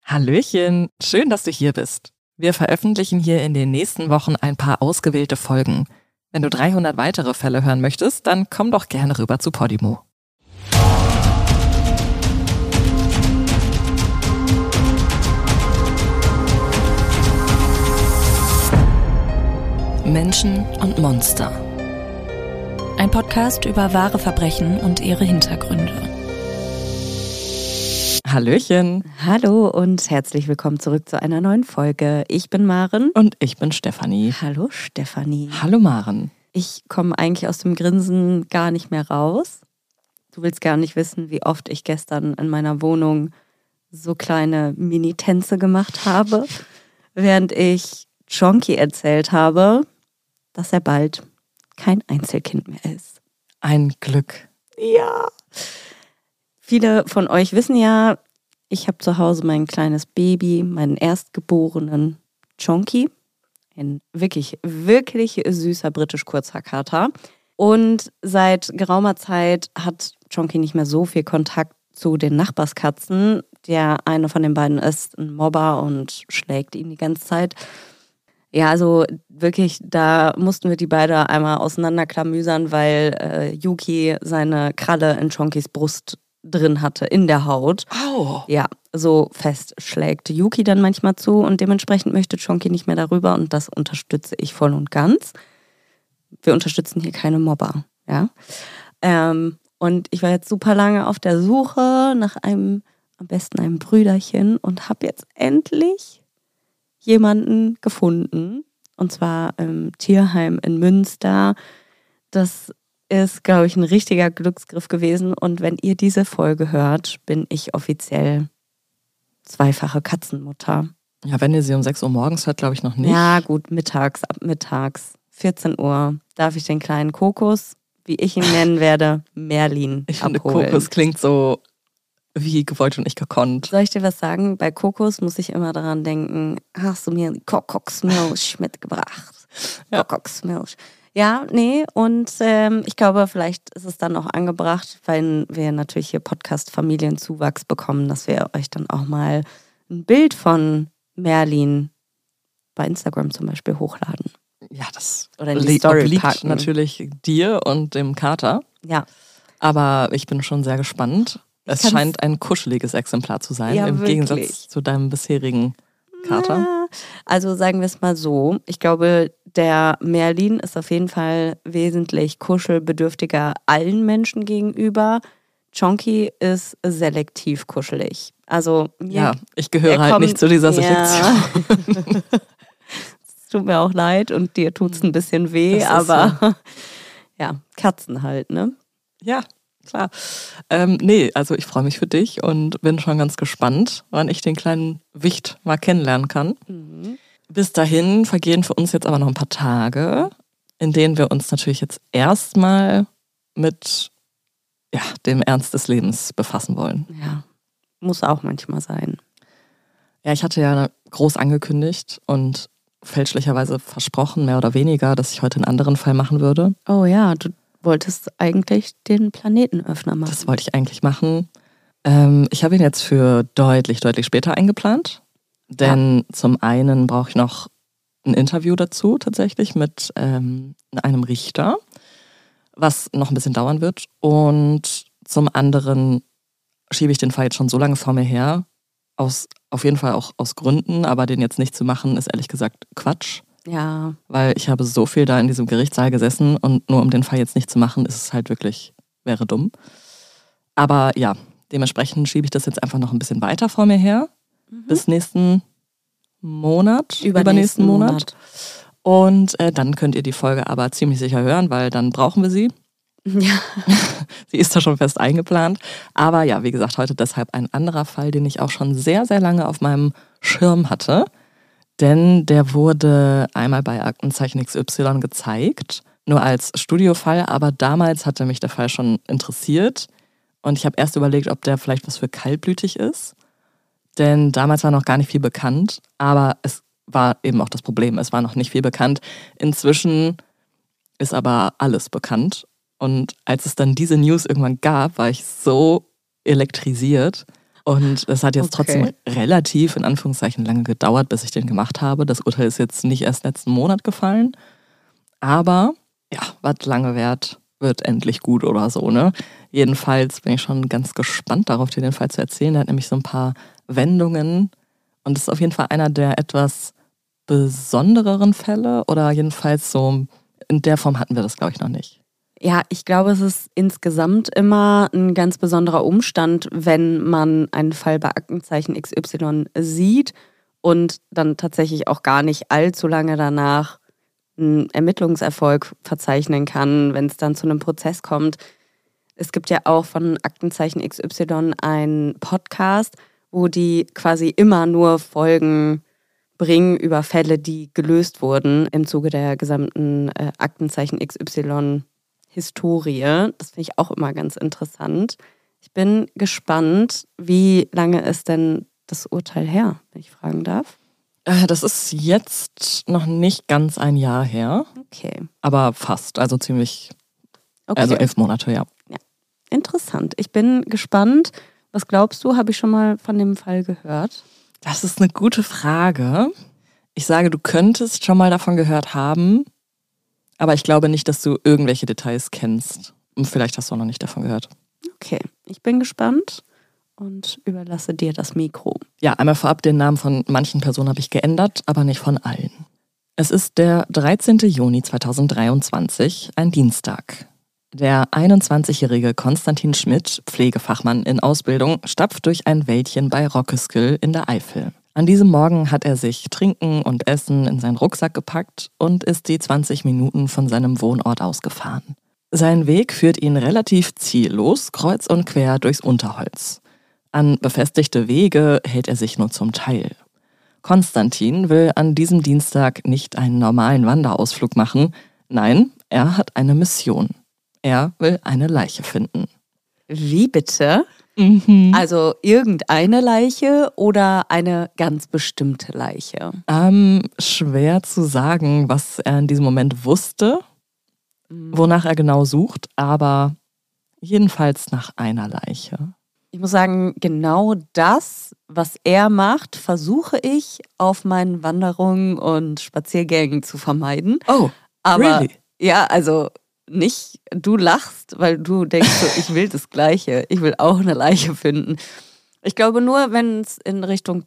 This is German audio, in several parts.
Hallöchen, schön, dass du hier bist. Wir veröffentlichen hier in den nächsten Wochen ein paar ausgewählte Folgen. Wenn du 300 weitere Fälle hören möchtest, dann komm doch gerne rüber zu Podimo. Menschen und Monster. Ein Podcast über wahre Verbrechen und ihre Hintergründe. Hallöchen. Hallo und herzlich willkommen zurück zu einer neuen Folge. Ich bin Maren. Und ich bin Stefanie. Hallo Stefanie. Hallo Maren. Ich komme eigentlich aus dem Grinsen gar nicht mehr raus. Du willst gar nicht wissen, wie oft ich gestern in meiner Wohnung so kleine Mini-Tänze gemacht habe, während ich Chonky erzählt habe, dass er bald kein Einzelkind mehr ist. Ein Glück. Ja. Viele von euch wissen ja, ich habe zu Hause mein kleines Baby, meinen Erstgeborenen Chonky. Ein wirklich, wirklich süßer britisch-Kurzhaarkater. Und seit geraumer Zeit hat Chonky nicht mehr so viel Kontakt zu den Nachbarskatzen. Der eine von den beiden ist ein Mobber und schlägt ihn die ganze Zeit. Ja, also wirklich, da mussten wir die beide einmal auseinanderklamüsern, weil Yuki seine Kralle in Chonkys Brust drin hatte, in der Haut. Au! Ja, so fest schlägt Yuki dann manchmal zu und dementsprechend möchte Chonky nicht mehr darüber und das unterstütze ich voll und ganz. Wir unterstützen hier keine Mobber, ja. Und ich war jetzt super lange auf der Suche nach am besten einem Brüderchen und habe jetzt endlich jemanden gefunden, und zwar im Tierheim in Münster. Das ist, glaube ich, ein richtiger Glücksgriff gewesen. Und wenn ihr diese Folge hört, bin ich offiziell zweifache Katzenmutter. Ja, wenn ihr sie um 6 Uhr morgens hört, glaube ich noch nicht. Ja, gut, ab mittags, 14 Uhr, darf ich den kleinen Kokos, wie ich ihn nennen werde, Merlin Ich abholen. finde, Kokos klingt so wie gewollt und nicht gekonnt. Soll ich dir was sagen? Bei Kokos muss ich immer daran denken, hast du mir Kokoksmilch mitgebracht? Ja. Kokoksmilch. Ja, nee, und ich glaube, vielleicht ist es dann auch angebracht, weil wir natürlich hier Podcast-Familienzuwachs bekommen, dass wir euch dann auch mal ein Bild von Merlin bei Instagram zum Beispiel hochladen. Ja, das Oder in die Story obliegt packen. natürlich dir und dem Kater. Ja. Aber ich bin schon sehr gespannt. Es kann's- scheint ein kuscheliges Exemplar zu sein, Ja, im wirklich. Gegensatz zu deinem bisherigen Kater. Ja, also sagen wir es mal so, ich glaube, der Merlin ist auf jeden Fall wesentlich kuschelbedürftiger allen Menschen gegenüber. Chonky ist selektiv kuschelig. Also Ja, ich gehöre halt nicht zu dieser Selektion. Es tut mir auch leid und dir tut es ein bisschen weh, Das ist aber ja, Katzen halt, ne? Ja, klar. Nee, also ich freue mich für dich und bin schon ganz gespannt, wann ich den kleinen Wicht mal kennenlernen kann. Bis dahin vergehen für uns jetzt aber noch ein paar Tage, in denen wir uns natürlich jetzt erstmal mit dem Ernst des Lebens befassen wollen. Ja, muss auch manchmal sein. Ja, ich hatte ja groß angekündigt und fälschlicherweise versprochen, mehr oder weniger, dass ich heute einen anderen Fall machen würde. Oh ja, du wolltest eigentlich den Planetenöffner machen. Das wollte ich eigentlich machen. Ich habe ihn jetzt für deutlich später eingeplant. Denn zum einen brauche ich noch ein Interview dazu tatsächlich mit einem Richter, was noch ein bisschen dauern wird. Und zum anderen schiebe ich den Fall jetzt schon so lange vor mir her, auf jeden Fall auch aus Gründen, aber den jetzt nicht zu machen, ist ehrlich gesagt Quatsch. Ja, Weil ich habe so viel da in diesem Gerichtssaal gesessen und nur um den Fall jetzt nicht zu machen, ist es halt wirklich, wäre dumm. Aber ja, dementsprechend schiebe ich das jetzt einfach noch ein bisschen weiter vor mir her. Bis nächsten Monat, übernächsten Monat. Und dann könnt ihr die Folge aber ziemlich sicher hören, weil dann brauchen wir sie. Ja. Sie ist da schon fest eingeplant. Aber ja, wie gesagt, heute deshalb ein anderer Fall, den ich auch schon sehr, sehr lange auf meinem Schirm hatte. Denn der wurde einmal bei Aktenzeichen XY gezeigt, nur als Studiofall, aber damals hatte mich der Fall schon interessiert. Und ich habe erst überlegt, ob der vielleicht was für kaltblütig ist. Denn damals war noch gar nicht viel bekannt, aber es war eben auch das Problem, es war noch nicht viel bekannt. Inzwischen ist aber alles bekannt. Und als es dann diese News irgendwann gab, war ich so elektrisiert. Und es hat jetzt Okay. trotzdem relativ, in Anführungszeichen, lange gedauert, bis ich den gemacht habe. Das Urteil ist jetzt nicht erst letzten Monat gefallen. Aber ja, was lange währt, wird endlich gut oder so, ne? Jedenfalls bin ich schon ganz gespannt darauf, dir den Fall zu erzählen. Der hat nämlich so ein paar Wendungen. Und es ist auf jeden Fall einer der etwas besondereren Fälle. Oder jedenfalls so, in der Form hatten wir das, glaube ich, noch nicht. Ja, ich glaube, es ist insgesamt immer ein ganz besonderer Umstand, wenn man einen Fall bei Aktenzeichen XY sieht und dann tatsächlich auch gar nicht allzu lange danach einen Ermittlungserfolg verzeichnen kann, wenn es dann zu einem Prozess kommt. Es gibt ja auch von Aktenzeichen XY einen Podcast, wo die quasi immer nur Folgen bringen über Fälle, die gelöst wurden im Zuge der gesamten Aktenzeichen XY Historie. Das finde ich auch immer ganz interessant. Ich bin gespannt, wie lange ist denn das Urteil her, wenn ich fragen darf? Das ist jetzt noch nicht ganz ein Jahr her, Okay. aber fast, also ziemlich, Okay. also 11 Monate, ja. Interessant. Ich bin gespannt. Was glaubst du? Habe ich schon mal von dem Fall gehört? Das ist eine gute Frage. Ich sage, du könntest schon mal davon gehört haben, aber ich glaube nicht, dass du irgendwelche Details kennst. Und vielleicht hast du auch noch nicht davon gehört. Okay. Ich bin gespannt und überlasse dir das Mikro. Ja, einmal vorab, den Namen von manchen Personen habe ich geändert, aber nicht von allen. Es ist der 13. Juni 2023, ein Dienstag. Der 21-jährige Konstantin Schmidt, Pflegefachmann in Ausbildung, stapft durch ein Wäldchen bei Rockeskyll in der Eifel. An diesem Morgen hat er sich Trinken und Essen in seinen Rucksack gepackt und ist die 20 Minuten von seinem Wohnort ausgefahren. Sein Weg führt ihn relativ ziellos kreuz und quer durchs Unterholz. An befestigte Wege hält er sich nur zum Teil. Konstantin will an diesem Dienstag nicht einen normalen Wanderausflug machen. Nein, er hat eine Mission. Er will eine Leiche finden. Wie bitte? Mhm. Also irgendeine Leiche oder eine ganz bestimmte Leiche? Schwer zu sagen, was er in diesem Moment wusste, wonach er genau sucht, aber jedenfalls nach einer Leiche. Ich muss sagen, genau das, was er macht, versuche ich auf meinen Wanderungen und Spaziergängen zu vermeiden. Oh, Aber really? ja, also nicht, du lachst, weil du denkst, so, ich will das Gleiche. Ich will auch eine Leiche finden. Ich glaube nur, wenn es in Richtung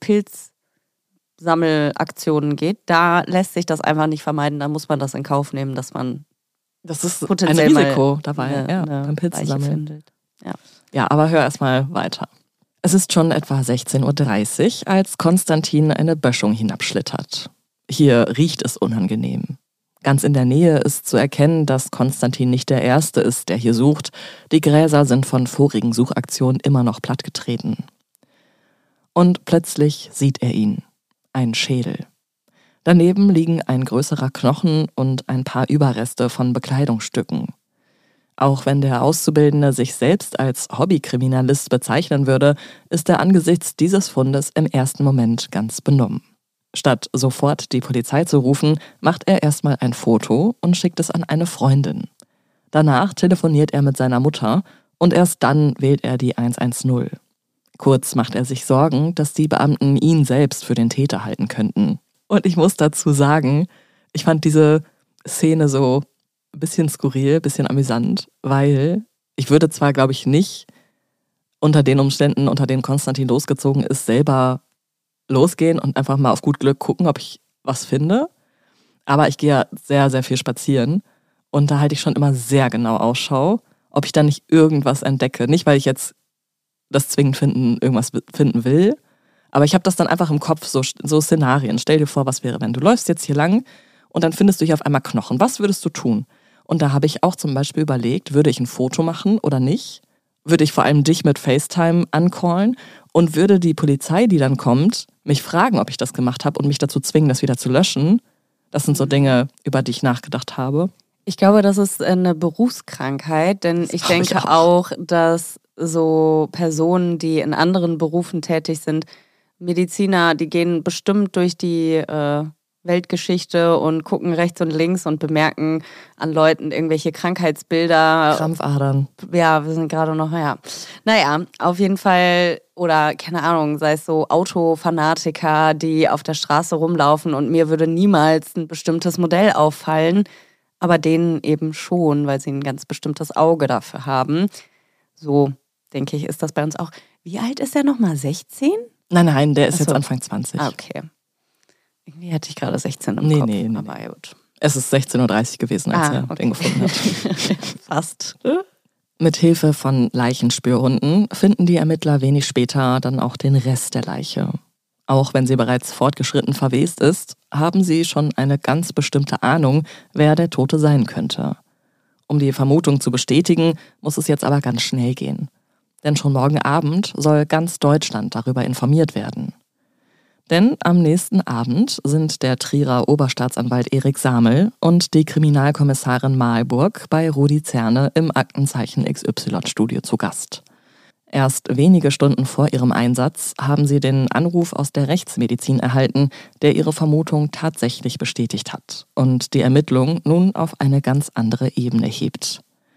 Pilzsammelaktionen geht, da lässt sich das einfach nicht vermeiden. Da muss man das in Kauf nehmen, dass man Das ist ein potenziell Risiko mal dabei, eine ja, beim Leiche Pilzensammeln. findet. Ja. Ja, aber hör erstmal weiter. Es ist schon etwa 16:30 Uhr, als Konstantin eine Böschung hinabschlittert. Hier riecht es unangenehm. Ganz in der Nähe ist zu erkennen, dass Konstantin nicht der Erste ist, der hier sucht. Die Gräser sind von vorigen Suchaktionen immer noch plattgetreten. Und plötzlich sieht er ihn. Ein Schädel. Daneben liegen ein größerer Knochen und ein paar Überreste von Bekleidungsstücken. Auch wenn der Auszubildende sich selbst als Hobbykriminalist bezeichnen würde, ist er angesichts dieses Fundes im ersten Moment ganz benommen. Statt sofort die Polizei zu rufen, macht er erstmal ein Foto und schickt es an eine Freundin. Danach telefoniert er mit seiner Mutter und erst dann wählt er die 110. Kurz macht er sich Sorgen, dass die Beamten ihn selbst für den Täter halten könnten. Und ich muss dazu sagen, ich fand diese Szene so ein bisschen skurril, ein bisschen amüsant, weil ich würde zwar, glaube ich, nicht unter den Umständen, unter denen Konstantin losgezogen ist, selber losgehen und einfach mal auf gut Glück gucken, ob ich was finde. Aber ich gehe ja sehr, sehr viel spazieren und da halte ich schon immer sehr genau Ausschau, ob ich da nicht irgendwas entdecke. Nicht, weil ich jetzt das zwingend irgendwas finden will, aber ich habe das dann einfach im Kopf, so Szenarien. Stell dir vor, was wäre, wenn du läufst jetzt hier lang und dann findest du hier auf einmal Knochen. Was würdest du tun? Und da habe ich auch zum Beispiel überlegt, würde ich ein Foto machen oder nicht? Würde ich vor allem dich mit FaceTime ancallen? Und würde die Polizei, die dann kommt, mich fragen, ob ich das gemacht habe und mich dazu zwingen, das wieder zu löschen? Das sind so Dinge, über die ich nachgedacht habe. Ich glaube, das ist eine Berufskrankheit, denn ich denke auch, dass so Personen, die in anderen Berufen tätig sind, Mediziner, die gehen bestimmt durch die Weltgeschichte und gucken rechts und links und bemerken an Leuten irgendwelche Krankheitsbilder. Krampfadern. Ja, wir sind gerade noch, ja. Naja, auf jeden Fall, oder keine Ahnung, sei es so Autofanatiker, die auf der Straße rumlaufen und mir würde niemals ein bestimmtes Modell auffallen, aber denen eben schon, weil sie ein ganz bestimmtes Auge dafür haben. So, denke ich, ist das bei uns auch. Wie alt ist der nochmal? 16? Nein, der ist jetzt Anfang 20. Ah, okay. Irgendwie hätte ich gerade 16 im Kopf. Nee. Aber ja, gut. Es ist 16.30 Uhr gewesen, als er den gefunden hat. Fast. Mit Hilfe von Leichenspürhunden finden die Ermittler wenig später dann auch den Rest der Leiche. Auch wenn sie bereits fortgeschritten verwest ist, haben sie schon eine ganz bestimmte Ahnung, wer der Tote sein könnte. Um die Vermutung zu bestätigen, muss es jetzt aber ganz schnell gehen. Denn schon morgen Abend soll ganz Deutschland darüber informiert werden. Denn am nächsten Abend sind der Trierer Oberstaatsanwalt Erik Samel und die Kriminalkommissarin Malburg bei Rudi Zerne im Aktenzeichen XY-Studio zu Gast. Erst wenige Stunden vor ihrem Einsatz haben sie den Anruf aus der Rechtsmedizin erhalten, der ihre Vermutung tatsächlich bestätigt hat und die Ermittlung nun auf eine ganz andere Ebene hebt.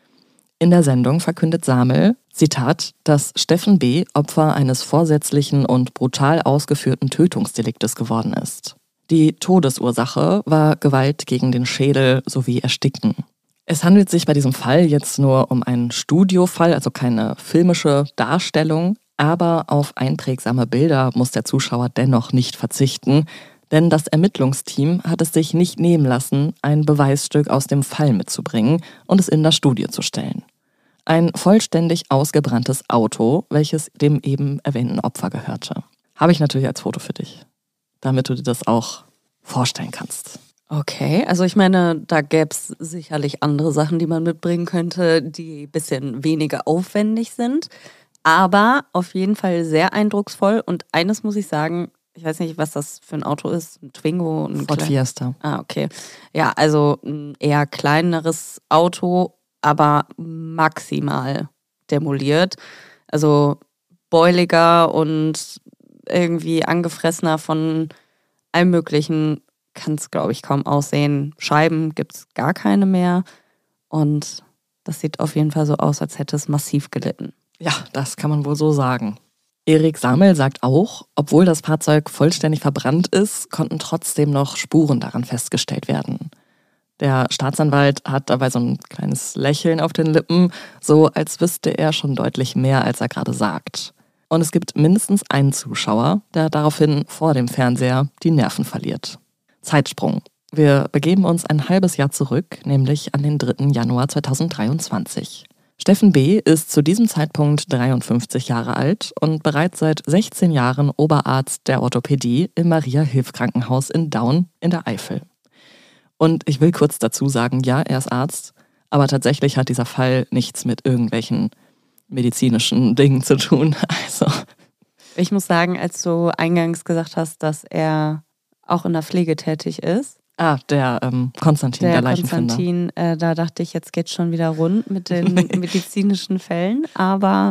In der Sendung verkündet Samel, Zitat, dass Steffen B. Opfer eines vorsätzlichen und brutal ausgeführten Tötungsdeliktes geworden ist. Die Todesursache war Gewalt gegen den Schädel sowie Ersticken. Es handelt sich bei diesem Fall jetzt nur um einen Studiofall, also keine filmische Darstellung, aber auf einprägsame Bilder muss der Zuschauer dennoch nicht verzichten, denn das Ermittlungsteam hat es sich nicht nehmen lassen, ein Beweisstück aus dem Fall mitzubringen und es in das Studio zu stellen. Ein vollständig ausgebranntes Auto, welches dem eben erwähnten Opfer gehörte. Habe ich natürlich als Foto für dich, damit du dir das auch vorstellen kannst. Okay, also ich meine, da gäbe es sicherlich andere Sachen, die man mitbringen könnte, die ein bisschen weniger aufwendig sind. Aber auf jeden Fall sehr eindrucksvoll. Und eines muss ich sagen, ich weiß nicht, was das für ein Auto ist. Ein Twingo? Ein Ford Fiesta. Ah, okay. Ja, also ein eher kleineres Auto, aber maximal demoliert. Also beuliger und irgendwie angefressener von allem Möglichen kann es, glaube ich, kaum aussehen. Scheiben gibt es gar keine mehr. Und das sieht auf jeden Fall so aus, als hätte es massiv gelitten. Ja, das kann man wohl so sagen. Erik Samel sagt auch, obwohl das Fahrzeug vollständig verbrannt ist, konnten trotzdem noch Spuren daran festgestellt werden. Der Staatsanwalt hat dabei so ein kleines Lächeln auf den Lippen, so als wüsste er schon deutlich mehr, als er gerade sagt. Und es gibt mindestens einen Zuschauer, der daraufhin vor dem Fernseher die Nerven verliert. Zeitsprung. Wir begeben uns ein halbes Jahr zurück, nämlich an den 3. Januar 2023. Steffen B. ist zu diesem Zeitpunkt 53 Jahre alt und bereits seit 16 Jahren Oberarzt der Orthopädie im Maria-Hilf-Krankenhaus in Daun in der Eifel. Und ich will kurz dazu sagen, ja, er ist Arzt, aber tatsächlich hat dieser Fall nichts mit irgendwelchen medizinischen Dingen zu tun. Also. Ich muss sagen, als du eingangs gesagt hast, dass er auch in der Pflege tätig ist. Ah, der Konstantin, der Leichenfinder. Konstantin, da dachte ich, jetzt geht's schon wieder rund mit den medizinischen Fällen. Aber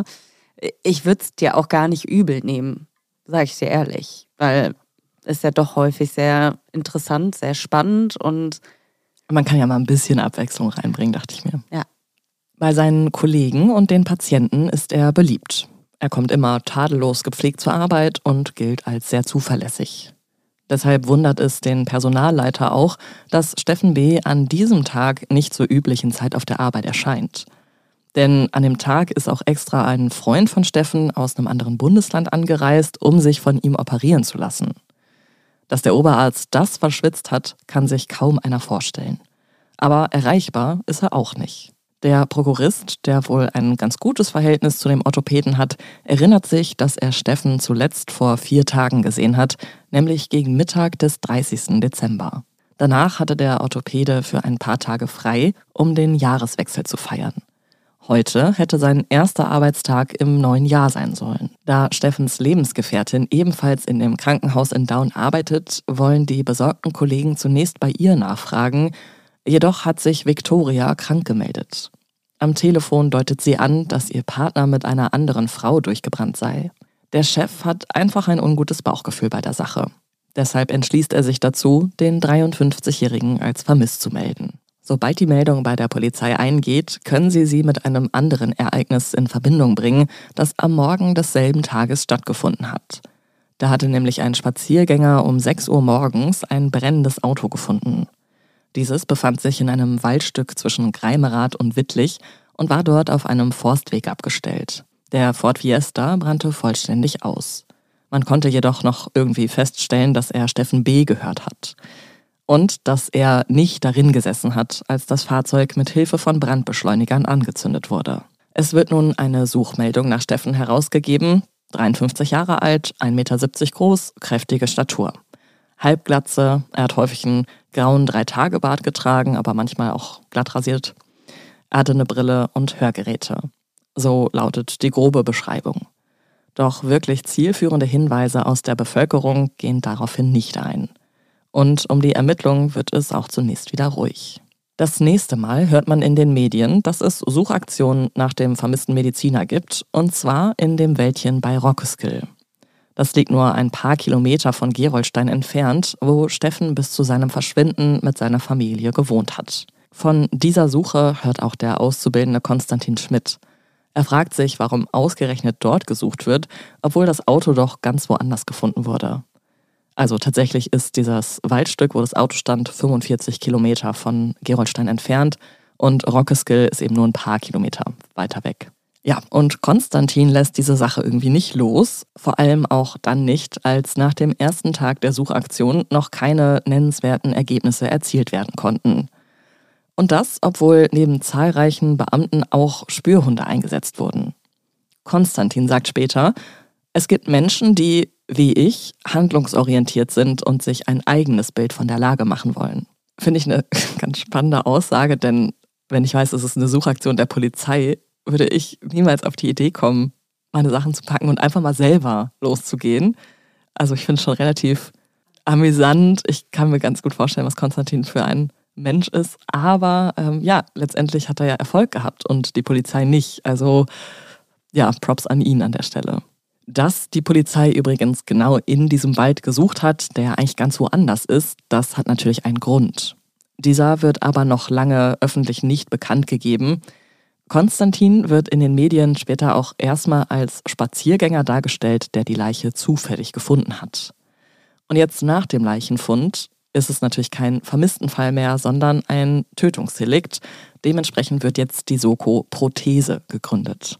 ich würde es dir auch gar nicht übel nehmen, sage ich dir ehrlich. Weil es ja doch häufig sehr interessant, sehr spannend und man kann ja mal ein bisschen Abwechslung reinbringen, dachte ich mir. Ja. Bei seinen Kollegen und den Patienten ist er beliebt. Er kommt immer tadellos gepflegt zur Arbeit und gilt als sehr zuverlässig. Deshalb wundert es den Personalleiter auch, dass Steffen B. an diesem Tag nicht zur üblichen Zeit auf der Arbeit erscheint. Denn an dem Tag ist auch extra ein Freund von Steffen aus einem anderen Bundesland angereist, um sich von ihm operieren zu lassen. Dass der Oberarzt das verschwitzt hat, kann sich kaum einer vorstellen. Aber erreichbar ist er auch nicht. Der Prokurist, der wohl ein ganz gutes Verhältnis zu dem Orthopäden hat, erinnert sich, dass er Steffen zuletzt vor 4 Tagen gesehen hat, nämlich gegen Mittag des 30. Dezember. Danach hatte der Orthopäde für ein paar Tage frei, um den Jahreswechsel zu feiern. Heute hätte sein erster Arbeitstag im neuen Jahr sein sollen. Da Steffens Lebensgefährtin ebenfalls in dem Krankenhaus in Daun arbeitet, wollen die besorgten Kollegen zunächst bei ihr nachfragen. Jedoch hat sich Viktoria krank gemeldet. Am Telefon deutet sie an, dass ihr Partner mit einer anderen Frau durchgebrannt sei. Der Chef hat einfach ein ungutes Bauchgefühl bei der Sache. Deshalb entschließt er sich dazu, den 53-Jährigen als vermisst zu melden. Sobald die Meldung bei der Polizei eingeht, können sie mit einem anderen Ereignis in Verbindung bringen, das am Morgen desselben Tages stattgefunden hat. Da hatte nämlich ein Spaziergänger um 6 Uhr morgens ein brennendes Auto gefunden. Dieses befand sich in einem Waldstück zwischen Greimerath und Wittlich und war dort auf einem Forstweg abgestellt. Der Ford Fiesta brannte vollständig aus. Man konnte jedoch noch irgendwie feststellen, dass er Steffen B. gehört hat. Und dass er nicht darin gesessen hat, als das Fahrzeug mit Hilfe von Brandbeschleunigern angezündet wurde. Es wird nun eine Suchmeldung nach Steffen herausgegeben. 53 Jahre alt, 1,70 Meter groß, kräftige Statur. Halbglatze, er hat häufig einen grauen 3-Tage-Bart getragen, aber manchmal auch glatt rasiert. Er hatte eine Brille und Hörgeräte. So lautet die grobe Beschreibung. Doch wirklich zielführende Hinweise aus der Bevölkerung gehen daraufhin nicht ein. Und um die Ermittlungen wird es auch zunächst wieder ruhig. Das nächste Mal hört man in den Medien, dass es Suchaktionen nach dem vermissten Mediziner gibt, und zwar in dem Wäldchen bei Rockeskyll. Das liegt nur ein paar Kilometer von Gerolstein entfernt, wo Steffen bis zu seinem Verschwinden mit seiner Familie gewohnt hat. Von dieser Suche hört auch der Auszubildende Konstantin Schmidt. Er fragt sich, warum ausgerechnet dort gesucht wird, obwohl das Auto doch ganz woanders gefunden wurde. Also tatsächlich ist dieses Waldstück, wo das Auto stand, 45 Kilometer von Gerolstein entfernt und Rockeskyll ist eben nur ein paar Kilometer weiter weg. Ja, und Konstantin lässt diese Sache irgendwie nicht los, vor allem auch dann nicht, als nach dem ersten Tag der Suchaktion noch keine nennenswerten Ergebnisse erzielt werden konnten. Und das, obwohl neben zahlreichen Beamten auch Spürhunde eingesetzt wurden. Konstantin sagt später, es gibt Menschen, die, wie ich, handlungsorientiert sind und sich ein eigenes Bild von der Lage machen wollen. Finde ich eine ganz spannende Aussage, denn wenn ich weiß, es ist eine Suchaktion der Polizei, würde ich niemals auf die Idee kommen, meine Sachen zu packen und einfach mal selber loszugehen. Also ich finde es schon relativ amüsant. Ich kann mir ganz gut vorstellen, was Konstantin für ein Mensch ist. Aber letztendlich hat er ja Erfolg gehabt und die Polizei nicht. Also ja, Props an ihn an der Stelle. Dass die Polizei übrigens genau in diesem Wald gesucht hat, der eigentlich ganz woanders ist, das hat natürlich einen Grund. Dieser wird aber noch lange öffentlich nicht bekannt gegeben. Konstantin wird in den Medien später auch erstmal als Spaziergänger dargestellt, der die Leiche zufällig gefunden hat. Und jetzt nach dem Leichenfund ist es natürlich kein Vermisstenfall mehr, sondern ein Tötungsdelikt. Dementsprechend wird jetzt die Soko Prothese gegründet.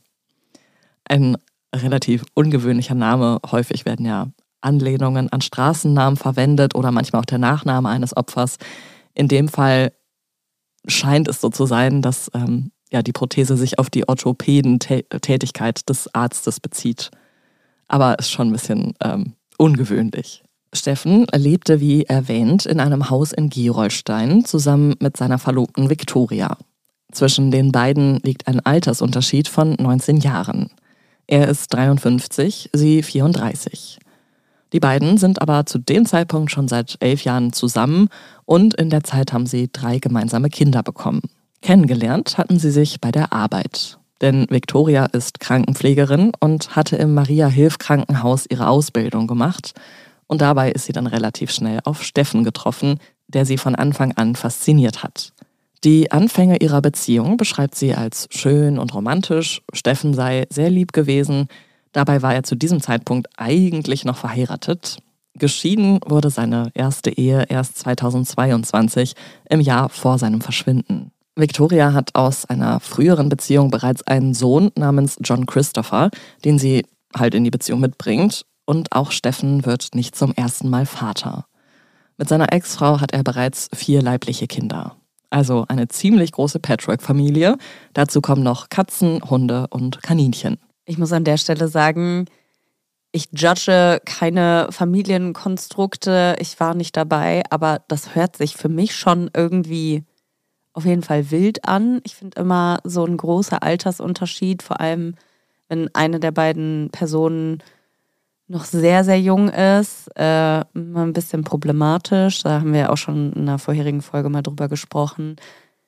Ein relativ ungewöhnlicher Name. Häufig werden ja Anlehnungen an Straßennamen verwendet oder manchmal auch der Nachname eines Opfers. In dem Fall scheint es so zu sein, dass die Prothese sich auf die Orthopädentätigkeit des Arztes bezieht. Aber ist schon ein bisschen ungewöhnlich. Steffen lebte, wie erwähnt, in einem Haus in Gerolstein zusammen mit seiner Verlobten Viktoria. Zwischen den beiden liegt ein Altersunterschied von 19 Jahren. Er ist 53, sie 34. Die beiden sind aber zu dem Zeitpunkt schon seit 11 Jahren zusammen und in der Zeit haben sie 3 gemeinsame Kinder bekommen. Kennengelernt hatten sie sich bei der Arbeit. Denn Viktoria ist Krankenpflegerin und hatte im Maria-Hilf-Krankenhaus ihre Ausbildung gemacht. Und dabei ist sie dann relativ schnell auf Steffen getroffen, der sie von Anfang an fasziniert hat. Die Anfänge ihrer Beziehung beschreibt sie als schön und romantisch. Steffen sei sehr lieb gewesen. Dabei war er zu diesem Zeitpunkt eigentlich noch verheiratet. Geschieden wurde seine erste Ehe erst 2022, im Jahr vor seinem Verschwinden. Viktoria hat aus einer früheren Beziehung bereits einen Sohn namens John Christopher, den sie halt in die Beziehung mitbringt. Und auch Steffen wird nicht zum ersten Mal Vater. Mit seiner Ex-Frau hat er bereits 4 leibliche Kinder. Also eine ziemlich große Patchwork-Familie. Dazu kommen noch Katzen, Hunde und Kaninchen. Ich muss an der Stelle sagen, ich judge keine Familienkonstrukte. Ich war nicht dabei, aber das hört sich für mich schon irgendwie auf jeden Fall wild an. Ich finde immer so ein großer Altersunterschied, vor allem wenn eine der beiden Personen noch sehr, sehr jung ist, immer ein bisschen problematisch. Da haben wir ja auch schon in einer vorherigen Folge mal drüber gesprochen.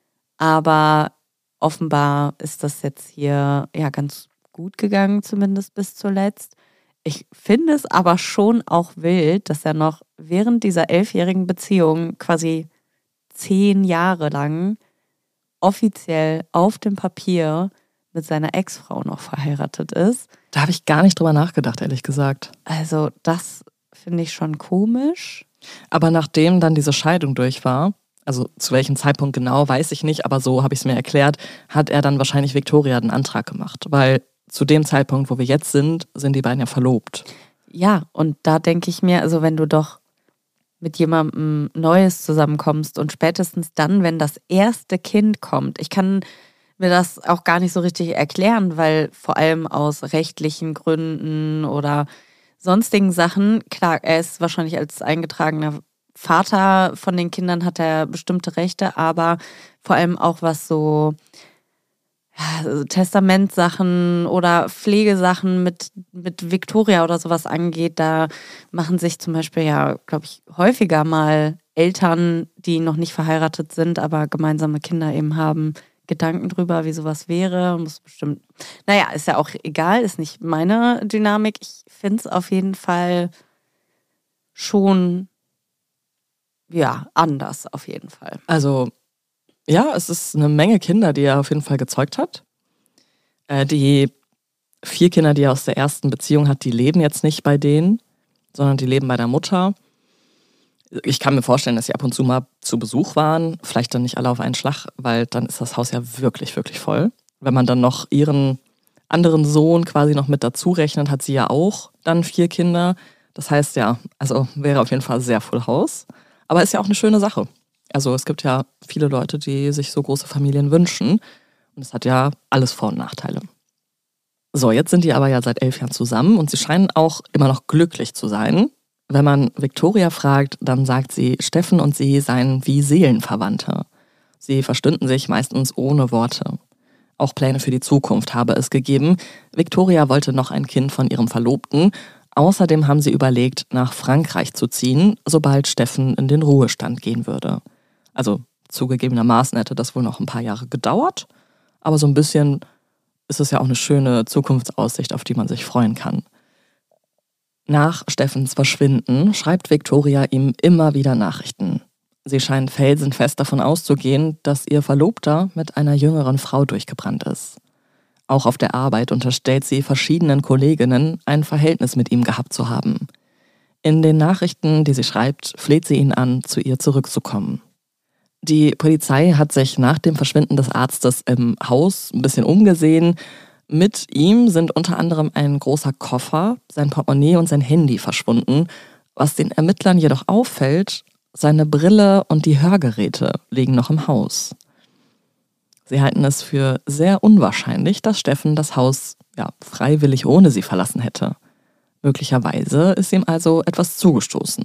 Aber offenbar ist das jetzt hier ja ganz gut gegangen, zumindest bis zuletzt. Ich finde es aber schon auch wild, dass er noch während dieser 11-jährigen Beziehung quasi 10 Jahre lang offiziell auf dem Papier mit seiner Ex-Frau noch verheiratet ist. Da habe ich gar nicht drüber nachgedacht, ehrlich gesagt. Also das finde ich schon komisch. Aber nachdem dann diese Scheidung durch war, also zu welchem Zeitpunkt genau, weiß ich nicht, aber so habe ich es mir erklärt, hat er dann wahrscheinlich Victoria den Antrag gemacht. Weil zu dem Zeitpunkt, wo wir jetzt sind die beiden ja verlobt. Ja, und da denke ich mir, also wenn du doch mit jemandem Neues zusammenkommst und spätestens dann, wenn das erste Kind kommt, ich kann mir das auch gar nicht so richtig erklären, weil vor allem aus rechtlichen Gründen oder sonstigen Sachen, klar, er ist wahrscheinlich als eingetragener Vater von den Kindern, hat er bestimmte Rechte, aber vor allem auch was so Testamentsachen oder Pflegesachen mit Victoria oder sowas angeht, da machen sich zum Beispiel ja, glaube ich, häufiger mal Eltern, die noch nicht verheiratet sind, aber gemeinsame Kinder eben haben, Gedanken drüber, wie sowas wäre. Muss bestimmt, naja, ist ja auch egal, ist nicht meine Dynamik. Ich finde es auf jeden Fall schon, ja, anders auf jeden Fall. Also ja, es ist eine Menge Kinder, die er auf jeden Fall gezeugt hat. Die 4 Kinder, die er aus der ersten Beziehung hat, die leben jetzt nicht bei denen, sondern die leben bei der Mutter. Ich kann mir vorstellen, dass sie ab und zu mal zu Besuch waren. Vielleicht dann nicht alle auf einen Schlag, weil dann ist das Haus ja wirklich, wirklich voll. Wenn man dann noch ihren anderen Sohn quasi noch mit dazu rechnet, hat sie ja auch dann 4 Kinder. Das heißt ja, also wäre auf jeden Fall sehr Full House. Aber ist ja auch eine schöne Sache. Also es gibt ja viele Leute, die sich so große Familien wünschen. Und es hat ja alles Vor- und Nachteile. So, jetzt sind die aber ja seit 11 Jahren zusammen und sie scheinen auch immer noch glücklich zu sein. Wenn man Victoria fragt, dann sagt sie, Steffen und sie seien wie Seelenverwandte. Sie verstünden sich meistens ohne Worte. Auch Pläne für die Zukunft habe es gegeben. Victoria wollte noch ein Kind von ihrem Verlobten. Außerdem haben sie überlegt, nach Frankreich zu ziehen, sobald Steffen in den Ruhestand gehen würde. Also zugegebenermaßen hätte das wohl noch ein paar Jahre gedauert, aber so ein bisschen ist es ja auch eine schöne Zukunftsaussicht, auf die man sich freuen kann. Nach Steffens Verschwinden schreibt Victoria ihm immer wieder Nachrichten. Sie scheint felsenfest davon auszugehen, dass ihr Verlobter mit einer jüngeren Frau durchgebrannt ist. Auch auf der Arbeit unterstellt sie verschiedenen Kolleginnen, ein Verhältnis mit ihm gehabt zu haben. In den Nachrichten, die sie schreibt, fleht sie ihn an, zu ihr zurückzukommen. Die Polizei hat sich nach dem Verschwinden des Arztes im Haus ein bisschen umgesehen. Mit ihm sind unter anderem ein großer Koffer, sein Portemonnaie und sein Handy verschwunden. Was den Ermittlern jedoch auffällt, seine Brille und die Hörgeräte liegen noch im Haus. Sie halten es für sehr unwahrscheinlich, dass Steffen das Haus freiwillig ohne sie verlassen hätte. Möglicherweise ist ihm also etwas zugestoßen.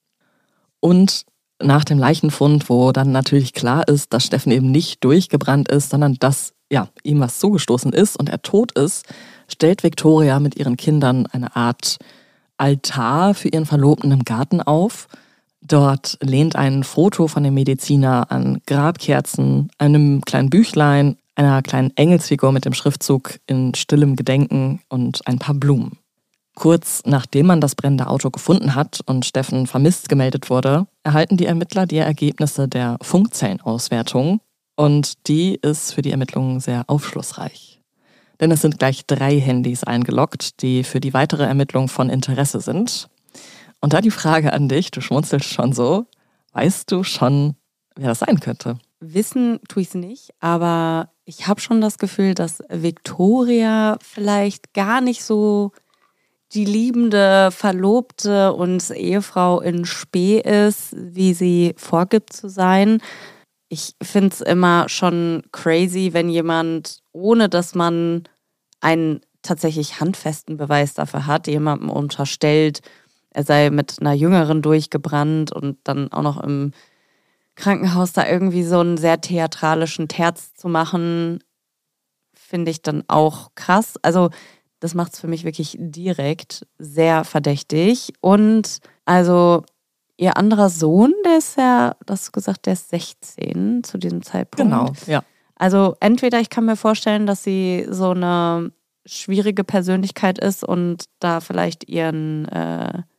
Und nach dem Leichenfund, wo dann natürlich klar ist, dass Steffen eben nicht durchgebrannt ist, sondern dass ihm was zugestoßen ist und er tot ist, stellt Victoria mit ihren Kindern eine Art Altar für ihren Verlobten im Garten auf. Dort lehnt ein Foto von dem Mediziner an Grabkerzen, einem kleinen Büchlein, einer kleinen Engelsfigur mit dem Schriftzug in stillem Gedenken und ein paar Blumen. Kurz nachdem man das brennende Auto gefunden hat und Steffen vermisst gemeldet wurde, erhalten die Ermittler die Ergebnisse der Funkzellenauswertung und die ist für die Ermittlungen sehr aufschlussreich. Denn es sind gleich 3 Handys eingeloggt, die für die weitere Ermittlung von Interesse sind. Und da die Frage an dich, du schmunzelst schon so, weißt du schon, wer das sein könnte? Wissen tue ich es nicht, aber ich habe schon das Gefühl, dass Victoria vielleicht gar nicht so die liebende Verlobte und Ehefrau in Spee ist, wie sie vorgibt zu sein. Ich finde es immer schon crazy, wenn jemand, ohne dass man einen tatsächlich handfesten Beweis dafür hat, jemandem unterstellt, er sei mit einer Jüngeren durchgebrannt und dann auch noch im Krankenhaus da irgendwie so einen sehr theatralischen Terz zu machen, finde ich dann auch krass. Also das macht es für mich wirklich direkt sehr verdächtig. Und also ihr anderer Sohn, der ist ja, hast du gesagt, der ist 16 zu diesem Zeitpunkt. Genau, ja. Also entweder ich kann mir vorstellen, dass sie so eine schwierige Persönlichkeit ist und da vielleicht ihren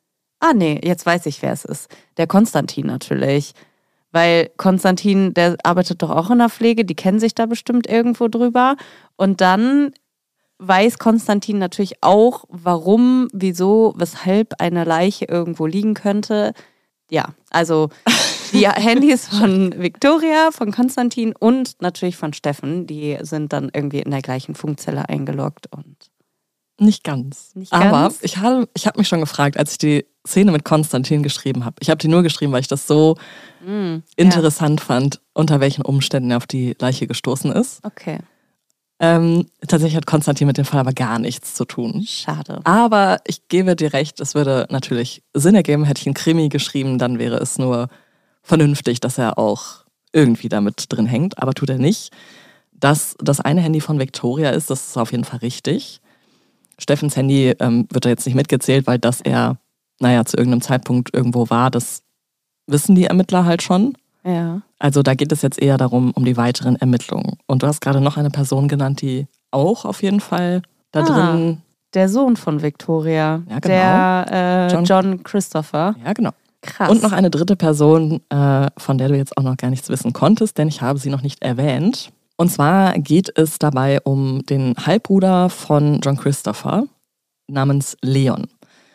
Nee, jetzt weiß ich, wer es ist. Der Konstantin natürlich. Weil Konstantin, der arbeitet doch auch in der Pflege, die kennen sich da bestimmt irgendwo drüber. Und dann weiß Konstantin natürlich auch, warum, wieso, weshalb eine Leiche irgendwo liegen könnte. Ja, also die Handys von Viktoria, von Konstantin und natürlich von Steffen, die sind dann irgendwie in der gleichen Funkzelle eingeloggt und Nicht ganz. Nicht Aber ganz? ich hab mich schon gefragt, als ich die Szene mit Konstantin geschrieben habe. Ich habe die nur geschrieben, weil ich das so interessant fand, unter welchen Umständen er auf die Leiche gestoßen ist. Okay, Tatsächlich hat Konstantin mit dem Fall aber gar nichts zu tun. schade. Aber ich gebe dir recht, es würde natürlich Sinn ergeben, hätte ich einen Krimi geschrieben, dann wäre es nur vernünftig, dass er auch irgendwie damit drin hängt. Aber tut er nicht. Dass das eine Handy von Viktoria ist, das ist auf jeden Fall richtig. Steffens Handy wird da jetzt nicht mitgezählt, weil das er, zu irgendeinem Zeitpunkt irgendwo war. Das wissen die Ermittler halt schon. Ja. Also da geht es jetzt eher darum, um die weiteren Ermittlungen. Und du hast gerade noch eine Person genannt, die auch auf jeden Fall da drin... Der Sohn von Viktoria, Ja, genau. der John Christopher. Ja, genau. Krass. Und noch eine dritte Person, von der du jetzt auch noch gar nichts wissen konntest, denn ich habe sie noch nicht erwähnt. Und zwar geht es dabei um den Halbbruder von John Christopher namens Leon.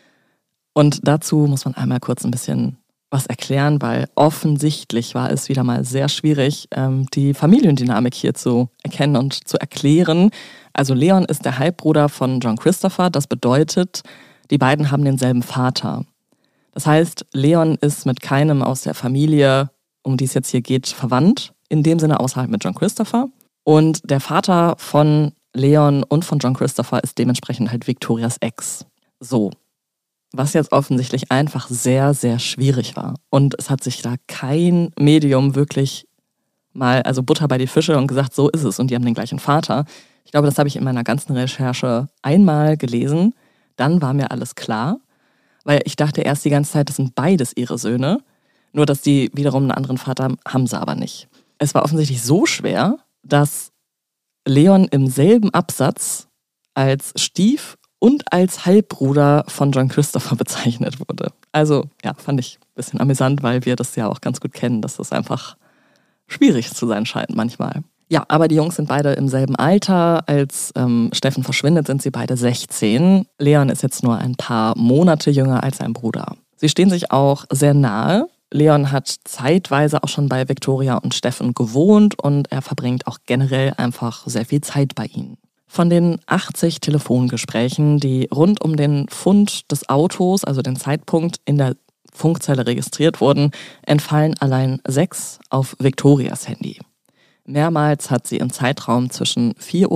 Und dazu muss man einmal kurz ein bisschen was erklären, weil offensichtlich war es wieder mal sehr schwierig, die Familiendynamik hier zu erkennen und zu erklären. Also Leon ist der Halbbruder von John Christopher. Das bedeutet, die beiden haben denselben Vater. Das heißt, Leon ist mit keinem aus der Familie, um die es jetzt hier geht, verwandt. In dem Sinne außerhalb mit John Christopher. Und der Vater von Leon und von John Christopher ist dementsprechend halt Viktorias Ex. So. Was jetzt offensichtlich einfach sehr, sehr schwierig war. Und es hat sich da kein Medium wirklich mal, also Butter bei die Fische und gesagt, so ist es und die haben den gleichen Vater. Ich glaube, das habe ich in meiner ganzen Recherche einmal gelesen. Dann war mir alles klar, weil ich dachte erst die ganze Zeit, das sind beides ihre Söhne. Nur, dass die wiederum einen anderen Vater haben sie aber nicht. Es war offensichtlich so schwer, dass Leon im selben Absatz als Stief- und als Halbbruder von John Christopher bezeichnet wurde. Also, ja, fand ich ein bisschen amüsant, weil wir das ja auch ganz gut kennen, dass das einfach schwierig zu sein scheint manchmal. Ja, aber die Jungs sind beide im selben Alter. Als Steffen verschwindet, sind sie beide 16. Leon ist jetzt nur ein paar Monate jünger als sein Bruder. Sie stehen sich auch sehr nahe. Leon hat zeitweise auch schon bei Viktoria und Steffen gewohnt und er verbringt auch generell einfach sehr viel Zeit bei ihnen. Von den 80 Telefongesprächen, die rund um den Fund des Autos, also den Zeitpunkt, in der Funkzelle registriert wurden, entfallen allein 6 auf Viktorias Handy. Mehrmals hat sie im Zeitraum zwischen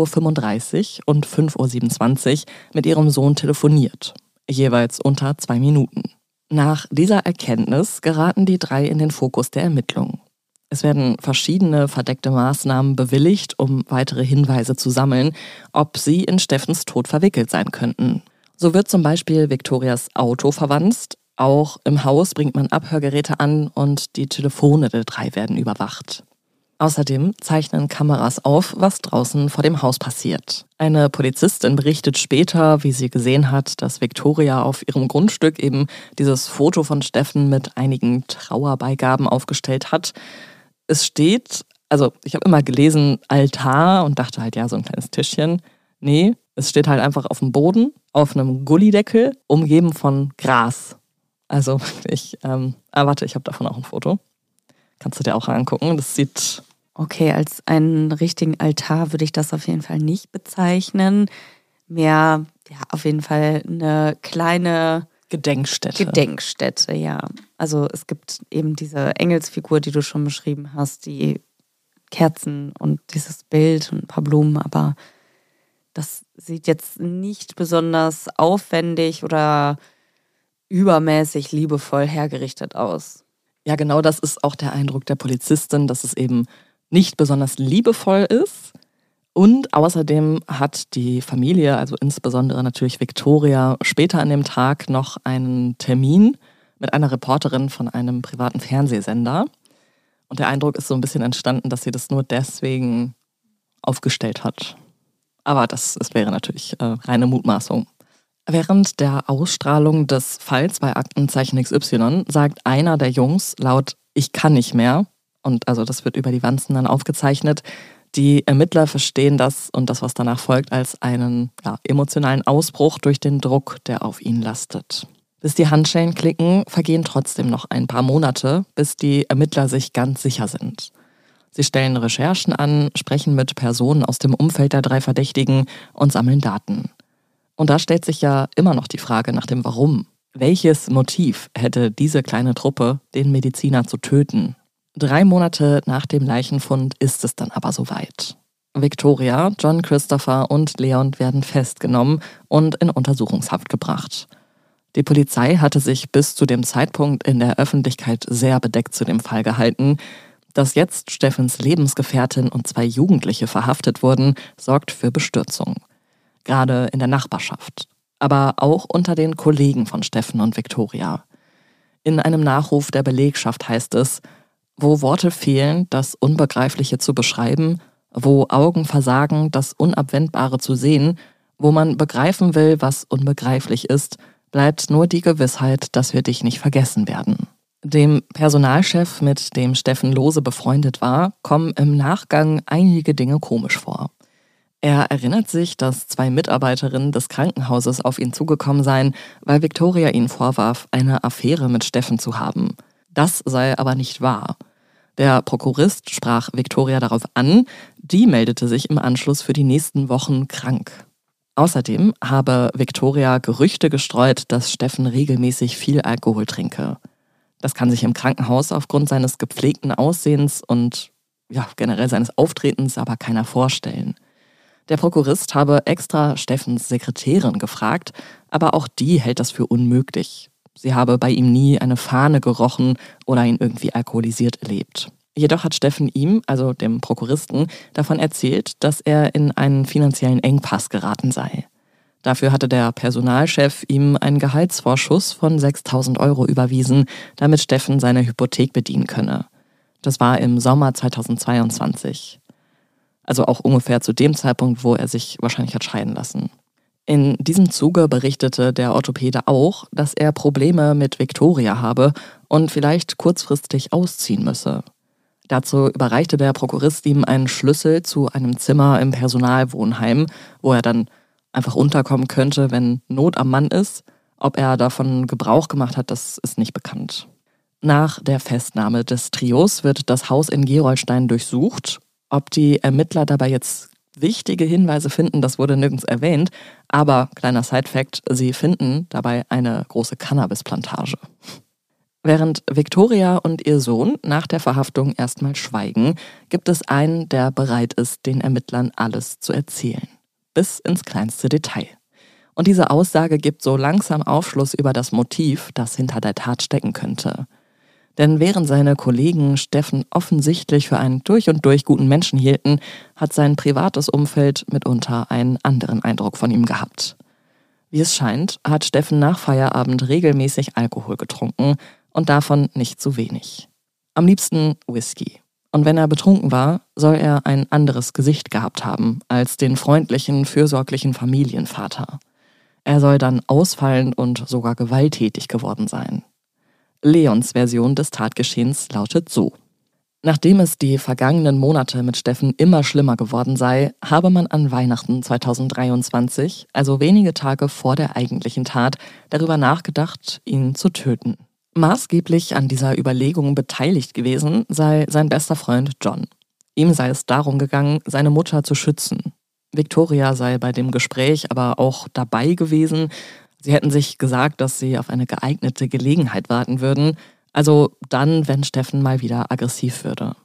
4:35 Uhr und 5:27 Uhr mit ihrem Sohn telefoniert, jeweils unter 2 Minuten. Nach dieser Erkenntnis geraten die 3 in den Fokus der Ermittlungen. Es werden verschiedene verdeckte Maßnahmen bewilligt, um weitere Hinweise zu sammeln, ob sie in Steffens Tod verwickelt sein könnten. So wird zum Beispiel Viktorias Auto verwanzt, auch im Haus bringt man Abhörgeräte an und die Telefone der 3 werden überwacht. Außerdem zeichnen Kameras auf, was draußen vor dem Haus passiert. Eine Polizistin berichtet später, wie sie gesehen hat, dass Viktoria auf ihrem Grundstück eben dieses Foto von Steffen mit einigen Trauerbeigaben aufgestellt hat. Es steht, also ich habe immer gelesen Altar und dachte halt, ja, so ein kleines Tischchen. Nee, es steht halt einfach auf dem Boden, auf einem Gullideckel, umgeben von Gras. Also wirklich, warte, ich habe davon auch ein Foto. Kannst du dir auch angucken. Das sieht... Okay, als einen richtigen Altar würde ich das auf jeden Fall nicht bezeichnen. Mehr, ja, auf jeden Fall eine kleine Gedenkstätte, ja. Also es gibt eben diese Engelsfigur, die du schon beschrieben hast, die Kerzen und dieses Bild und ein paar Blumen, aber das sieht jetzt nicht besonders aufwendig oder übermäßig liebevoll hergerichtet aus. Ja, genau das ist auch der Eindruck der Polizistin, dass es eben nicht besonders liebevoll ist. Und außerdem hat die Familie, also insbesondere natürlich Viktoria, später an dem Tag noch einen Termin mit einer Reporterin von einem privaten Fernsehsender. Und der Eindruck ist so ein bisschen entstanden, dass sie das nur deswegen aufgestellt hat. Aber das wäre natürlich reine Mutmaßung. Während der Ausstrahlung des Falls bei Aktenzeichen XY sagt einer der Jungs laut „Ich kann nicht mehr", und also das wird über die Wanzen dann aufgezeichnet. Die Ermittler verstehen das und das, was danach folgt, als einen emotionalen Ausbruch durch den Druck, der auf ihnen lastet. Bis die Handschellen klicken, vergehen trotzdem noch ein paar Monate, bis die Ermittler sich ganz sicher sind. Sie stellen Recherchen an, sprechen mit Personen aus dem Umfeld der 3 Verdächtigen und sammeln Daten. Und da stellt sich ja immer noch die Frage nach dem Warum. Welches Motiv hätte diese kleine Truppe, den Mediziner zu töten? 3 Monate nach dem Leichenfund ist es dann aber soweit. Victoria, John Christopher und Leon werden festgenommen und in Untersuchungshaft gebracht. Die Polizei hatte sich bis zu dem Zeitpunkt in der Öffentlichkeit sehr bedeckt zu dem Fall gehalten. Dass jetzt Steffens Lebensgefährtin und 2 Jugendliche verhaftet wurden, sorgt für Bestürzung. Gerade in der Nachbarschaft, aber auch unter den Kollegen von Steffen und Victoria. In einem Nachruf der Belegschaft heißt es: Wo Worte fehlen, das Unbegreifliche zu beschreiben, wo Augen versagen, das Unabwendbare zu sehen, wo man begreifen will, was unbegreiflich ist, bleibt nur die Gewissheit, dass wir dich nicht vergessen werden. Dem Personalchef, mit dem Steffen lose befreundet war, kommen im Nachgang einige Dinge komisch vor. Er erinnert sich, dass 2 Mitarbeiterinnen des Krankenhauses auf ihn zugekommen seien, weil Victoria ihnen vorwarf, eine Affäre mit Steffen zu haben. Das sei aber nicht wahr. Der Prokurist sprach Victoria darauf an, die meldete sich im Anschluss für die nächsten Wochen krank. Außerdem habe Victoria Gerüchte gestreut, dass Steffen regelmäßig viel Alkohol trinke. Das kann sich im Krankenhaus aufgrund seines gepflegten Aussehens und generell seines Auftretens aber keiner vorstellen. Der Prokurist habe extra Steffens Sekretärin gefragt, aber auch die hält das für unmöglich. Sie habe bei ihm nie eine Fahne gerochen oder ihn irgendwie alkoholisiert erlebt. Jedoch hat Steffen ihm, also dem Prokuristen, davon erzählt, dass er in einen finanziellen Engpass geraten sei. Dafür hatte der Personalchef ihm einen Gehaltsvorschuss von 6.000 € überwiesen, damit Steffen seine Hypothek bedienen könne. Das war im Sommer 2022. Also auch ungefähr zu dem Zeitpunkt, wo er sich wahrscheinlich hat scheiden lassen. In diesem Zuge berichtete der Orthopäde auch, dass er Probleme mit Victoria habe und vielleicht kurzfristig ausziehen müsse. Dazu überreichte der Prokurist ihm einen Schlüssel zu einem Zimmer im Personalwohnheim, wo er dann einfach unterkommen könnte, wenn Not am Mann ist. Ob er davon Gebrauch gemacht hat, das ist nicht bekannt. Nach der Festnahme des Trios wird das Haus in Gerolstein durchsucht. Ob die Ermittler dabei jetzt wichtige Hinweise finden, das wurde nirgends erwähnt. Aber, kleiner Sidefact, sie finden dabei eine große Cannabisplantage. Während Victoria und ihr Sohn nach der Verhaftung erstmal schweigen, gibt es einen, der bereit ist, den Ermittlern alles zu erzählen. Bis ins kleinste Detail. Und diese Aussage gibt so langsam Aufschluss über das Motiv, das hinter der Tat stecken könnte. Denn während seine Kollegen Steffen offensichtlich für einen durch und durch guten Menschen hielten, hat sein privates Umfeld mitunter einen anderen Eindruck von ihm gehabt. Wie es scheint, hat Steffen nach Feierabend regelmäßig Alkohol getrunken und davon nicht zu wenig. Am liebsten Whisky. Und wenn er betrunken war, soll er ein anderes Gesicht gehabt haben als den freundlichen, fürsorglichen Familienvater. Er soll dann ausfallend und sogar gewalttätig geworden sein. Leons Version des Tatgeschehens lautet so: Nachdem es die vergangenen Monate mit Steffen immer schlimmer geworden sei, habe man an Weihnachten 2023, also wenige Tage vor der eigentlichen Tat, darüber nachgedacht, ihn zu töten. Maßgeblich an dieser Überlegung beteiligt gewesen sei sein bester Freund John. Ihm sei es darum gegangen, seine Mutter zu schützen. Victoria sei bei dem Gespräch aber auch dabei gewesen. Sie hätten sich gesagt, dass sie auf eine geeignete Gelegenheit warten würden, also dann, wenn Steffen mal wieder aggressiv würde.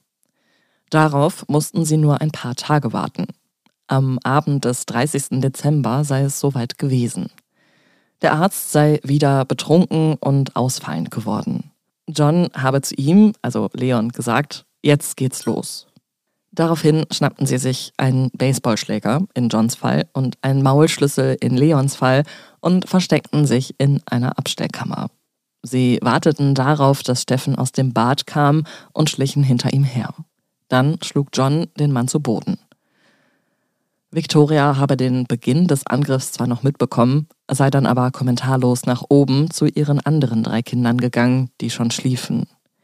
Darauf mussten sie nur ein paar Tage warten. Am Abend des 30. Dezember sei es soweit gewesen. Der Arzt sei wieder betrunken und ausfallend geworden. John habe zu ihm, also Leon, gesagt: Jetzt geht's los. Daraufhin schnappten sie sich einen Baseballschläger in Johns Fall und einen Maulschlüssel in Leons Fall und versteckten sich in einer Abstellkammer. Sie warteten darauf, dass Steffen aus dem Bad kam und schlichen hinter ihm her. Dann schlug John den Mann zu Boden. Victoria habe den Beginn des Angriffs zwar noch mitbekommen, sei dann aber kommentarlos nach oben zu ihren anderen 3 Kindern gegangen, die schon schliefen.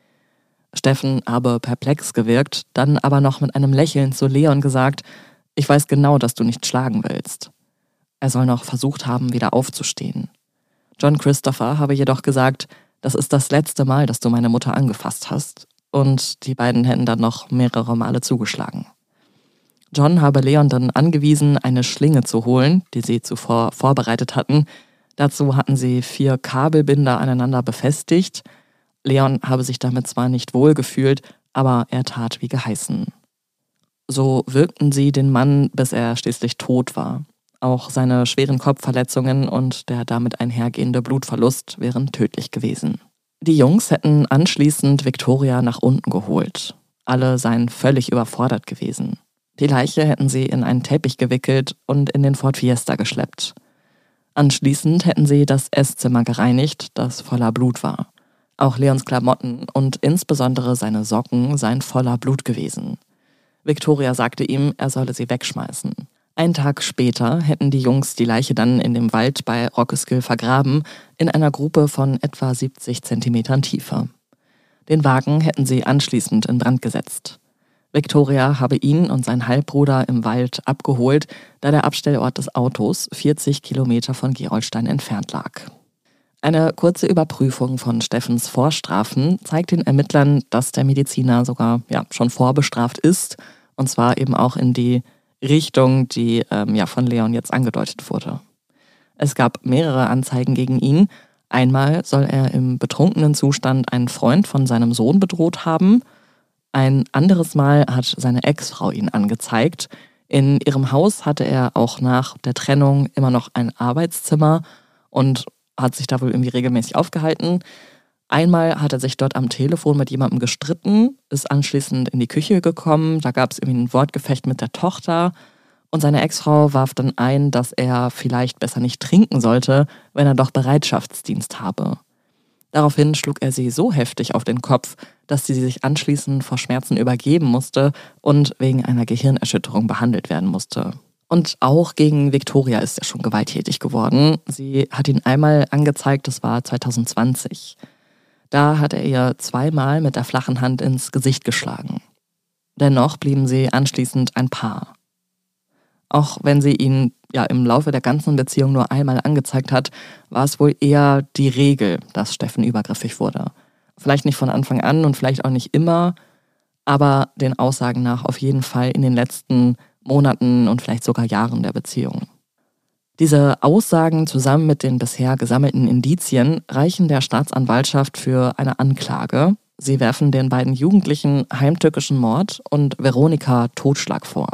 Steffen habe perplex gewirkt, dann aber noch mit einem Lächeln zu Leon gesagt: Ich weiß genau, dass du nicht schlagen willst. Er soll noch versucht haben, wieder aufzustehen. John Christopher habe jedoch gesagt: Das ist das letzte Mal, dass du meine Mutter angefasst hast. Und die beiden hätten dann noch mehrere Male zugeschlagen. John habe Leon dann angewiesen, eine Schlinge zu holen, die sie zuvor vorbereitet hatten. Dazu hatten sie 4 Kabelbinder aneinander befestigt. Leon habe sich damit zwar nicht wohl gefühlt, aber er tat wie geheißen. So wirkten sie den Mann, bis er schließlich tot war. Auch seine schweren Kopfverletzungen und der damit einhergehende Blutverlust wären tödlich gewesen. Die Jungs hätten anschließend Victoria nach unten geholt. Alle seien völlig überfordert gewesen. Die Leiche hätten sie in einen Teppich gewickelt und in den Ford Fiesta geschleppt. Anschließend hätten sie das Esszimmer gereinigt, das voller Blut war. Auch Leons Klamotten und insbesondere seine Socken seien voller Blut gewesen. Victoria sagte ihm, er solle sie wegschmeißen. Einen Tag später hätten die Jungs die Leiche dann in dem Wald bei Rockeskill vergraben, in einer Grube von etwa 70 Zentimetern Tiefe. Den Wagen hätten sie anschließend in Brand gesetzt. Victoria habe ihn und seinen Halbbruder im Wald abgeholt, da der Abstellort des Autos 40 Kilometer von Gerolstein entfernt lag. Eine kurze Überprüfung von Steffens Vorstrafen zeigt den Ermittlern, dass der Mediziner sogar schon vorbestraft ist, und zwar eben auch in die Richtung, die von Leon jetzt angedeutet wurde. Es gab mehrere Anzeigen gegen ihn. Einmal soll er im betrunkenen Zustand einen Freund von seinem Sohn bedroht haben. Ein anderes Mal hat seine Ex-Frau ihn angezeigt. In ihrem Haus hatte er auch nach der Trennung immer noch ein Arbeitszimmer und hat sich da wohl irgendwie regelmäßig aufgehalten. Einmal hat er sich dort am Telefon mit jemandem gestritten, ist anschließend in die Küche gekommen, da gab es irgendwie ein Wortgefecht mit der Tochter und seine Ex-Frau warf dann ein, dass er vielleicht besser nicht trinken sollte, wenn er doch Bereitschaftsdienst habe. Daraufhin schlug er sie so heftig auf den Kopf, dass sie sich anschließend vor Schmerzen übergeben musste und wegen einer Gehirnerschütterung behandelt werden musste. Und auch gegen Victoria ist er schon gewalttätig geworden. Sie hat ihn einmal angezeigt, das war 2020. Da hat er ihr 2-mal mit der flachen Hand ins Gesicht geschlagen. Dennoch blieben sie anschließend ein Paar. Auch wenn sie ihn im Laufe der ganzen Beziehung nur einmal angezeigt hat, war es wohl eher die Regel, dass Steffen übergriffig wurde. Vielleicht nicht von Anfang an und vielleicht auch nicht immer, aber den Aussagen nach auf jeden Fall in den letzten Monaten und vielleicht sogar Jahren der Beziehung. Diese Aussagen zusammen mit den bisher gesammelten Indizien reichen der Staatsanwaltschaft für eine Anklage. Sie werfen den beiden Jugendlichen heimtückischen Mord und Veronika Totschlag vor.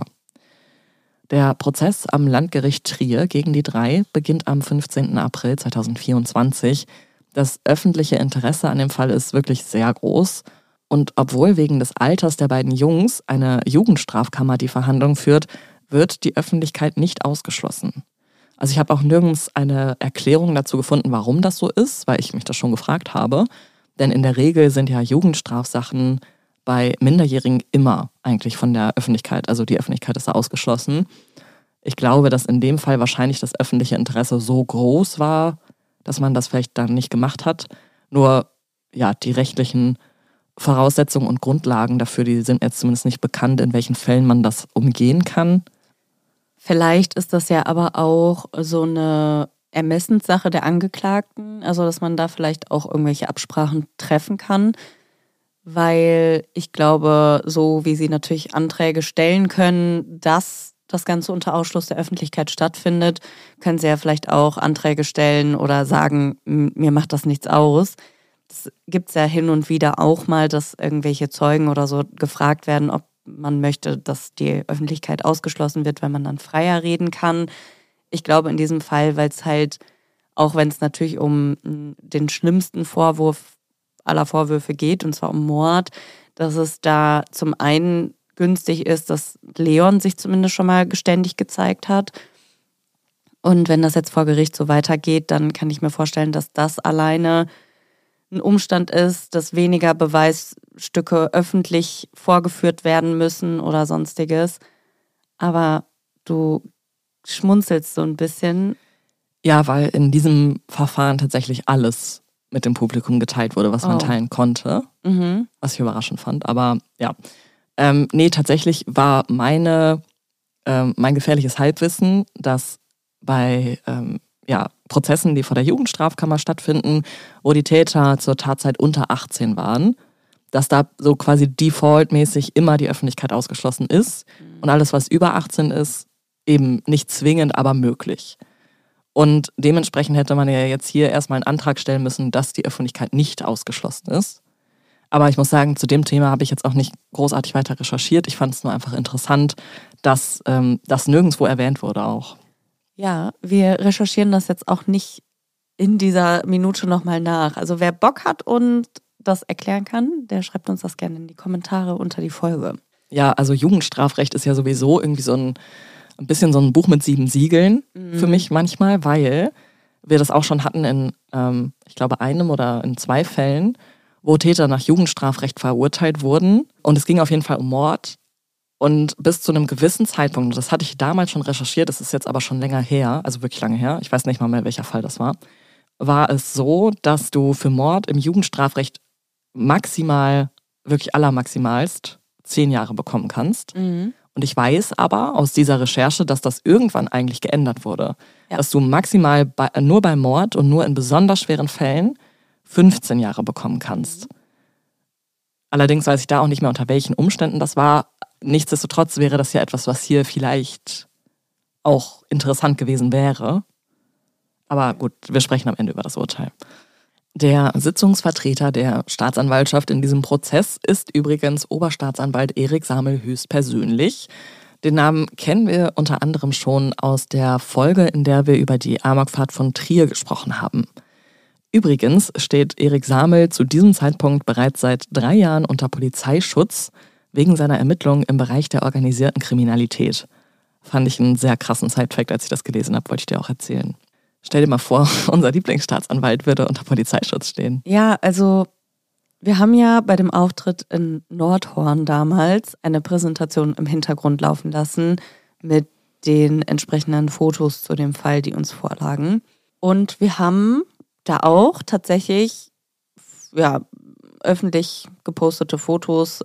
Der Prozess am Landgericht Trier gegen die 3 beginnt am 15. April 2024. Das öffentliche Interesse an dem Fall ist wirklich sehr groß. Und obwohl wegen des Alters der beiden Jungs eine Jugendstrafkammer die Verhandlung führt, wird die Öffentlichkeit nicht ausgeschlossen. Also ich habe auch nirgends eine Erklärung dazu gefunden, warum das so ist, weil ich mich das schon gefragt habe. Denn in der Regel sind ja Jugendstrafsachen bei Minderjährigen immer eigentlich von der Öffentlichkeit, also die Öffentlichkeit ist da ausgeschlossen. Ich glaube, dass in dem Fall wahrscheinlich das öffentliche Interesse so groß war, dass man das vielleicht dann nicht gemacht hat. Nur die rechtlichen Voraussetzungen und Grundlagen dafür, die sind jetzt zumindest nicht bekannt, in welchen Fällen man das umgehen kann. Vielleicht ist das ja aber auch so eine Ermessenssache der Angeklagten, also dass man da vielleicht auch irgendwelche Absprachen treffen kann, weil ich glaube, so wie sie natürlich Anträge stellen können, dass das Ganze unter Ausschluss der Öffentlichkeit stattfindet, können sie ja vielleicht auch Anträge stellen oder sagen, mir macht das nichts aus. Das gibt es ja hin und wieder auch mal, dass irgendwelche Zeugen oder so gefragt werden, ob man möchte, dass die Öffentlichkeit ausgeschlossen wird, weil man dann freier reden kann. Ich glaube in diesem Fall, weil es halt, auch wenn es natürlich um den schlimmsten Vorwurf aller Vorwürfe geht, und zwar um Mord, dass es da zum einen günstig ist, dass Leon sich zumindest schon mal geständig gezeigt hat. Und wenn das jetzt vor Gericht so weitergeht, dann kann ich mir vorstellen, dass das alleine ein Umstand ist, dass weniger Beweisstücke öffentlich vorgeführt werden müssen oder sonstiges. Aber Du schmunzelst so ein bisschen. Ja, weil in diesem Verfahren tatsächlich alles mit dem Publikum geteilt wurde, was man teilen konnte. Was ich überraschend fand. Aber ja, nee, tatsächlich war mein gefährliches Halbwissen, dass bei Prozessen, die vor der Jugendstrafkammer stattfinden, wo die Täter zur Tatzeit unter 18 waren, dass da so quasi defaultmäßig immer die Öffentlichkeit ausgeschlossen ist und alles, was über 18 ist, eben nicht zwingend, aber möglich. Und dementsprechend hätte man ja jetzt hier erstmal einen Antrag stellen müssen, dass die Öffentlichkeit nicht ausgeschlossen ist. Aber ich muss sagen, zu dem Thema habe ich jetzt auch nicht großartig weiter recherchiert. Ich fand es nur einfach interessant, dass das nirgendwo erwähnt wurde auch. Ja, wir recherchieren das jetzt auch nicht in dieser Minute nochmal nach. Also wer Bock hat und das erklären kann, der schreibt uns das gerne in die Kommentare unter die Folge. Ja, also Jugendstrafrecht ist ja sowieso irgendwie so ein bisschen so ein Buch mit 7 Siegeln für mich manchmal, weil wir das auch schon hatten in, ich glaube, einem oder in 2 Fällen, wo Täter nach Jugendstrafrecht verurteilt wurden. Und es ging auf jeden Fall um Mord. Und bis zu einem gewissen Zeitpunkt, das hatte ich damals schon recherchiert, das ist jetzt aber schon länger her, also wirklich lange her, ich weiß nicht mal mehr, welcher Fall das war es so, dass du für Mord im Jugendstrafrecht maximal, wirklich allermaximalst 10 Jahre bekommen kannst. Und ich weiß aber aus dieser Recherche, dass das irgendwann eigentlich geändert wurde. Ja. Dass du maximal nur bei Mord und nur in besonders schweren Fällen 15 Jahre bekommen kannst. Allerdings weiß ich da auch nicht mehr, unter welchen Umständen das war. Nichtsdestotrotz wäre das ja etwas, was hier vielleicht auch interessant gewesen wäre. Aber gut, wir sprechen am Ende über das Urteil. Der Sitzungsvertreter der Staatsanwaltschaft in diesem Prozess ist übrigens Oberstaatsanwalt Erik Samel höchstpersönlich. Den Namen kennen wir unter anderem schon aus der Folge, in der wir über die Amokfahrt von Trier gesprochen haben. Übrigens steht Erik Samel zu diesem Zeitpunkt bereits seit 3 Jahren unter Polizeischutz wegen seiner Ermittlungen im Bereich der organisierten Kriminalität. Fand ich einen sehr krassen Sidefact, als ich das gelesen habe, wollte ich dir auch erzählen. Stell dir mal vor, unser Lieblingsstaatsanwalt würde unter Polizeischutz stehen. Ja, also wir haben ja bei dem Auftritt in Nordhorn damals eine Präsentation im Hintergrund laufen lassen mit den entsprechenden Fotos zu dem Fall, die uns vorlagen. Und wir haben da auch tatsächlich öffentlich gepostete Fotos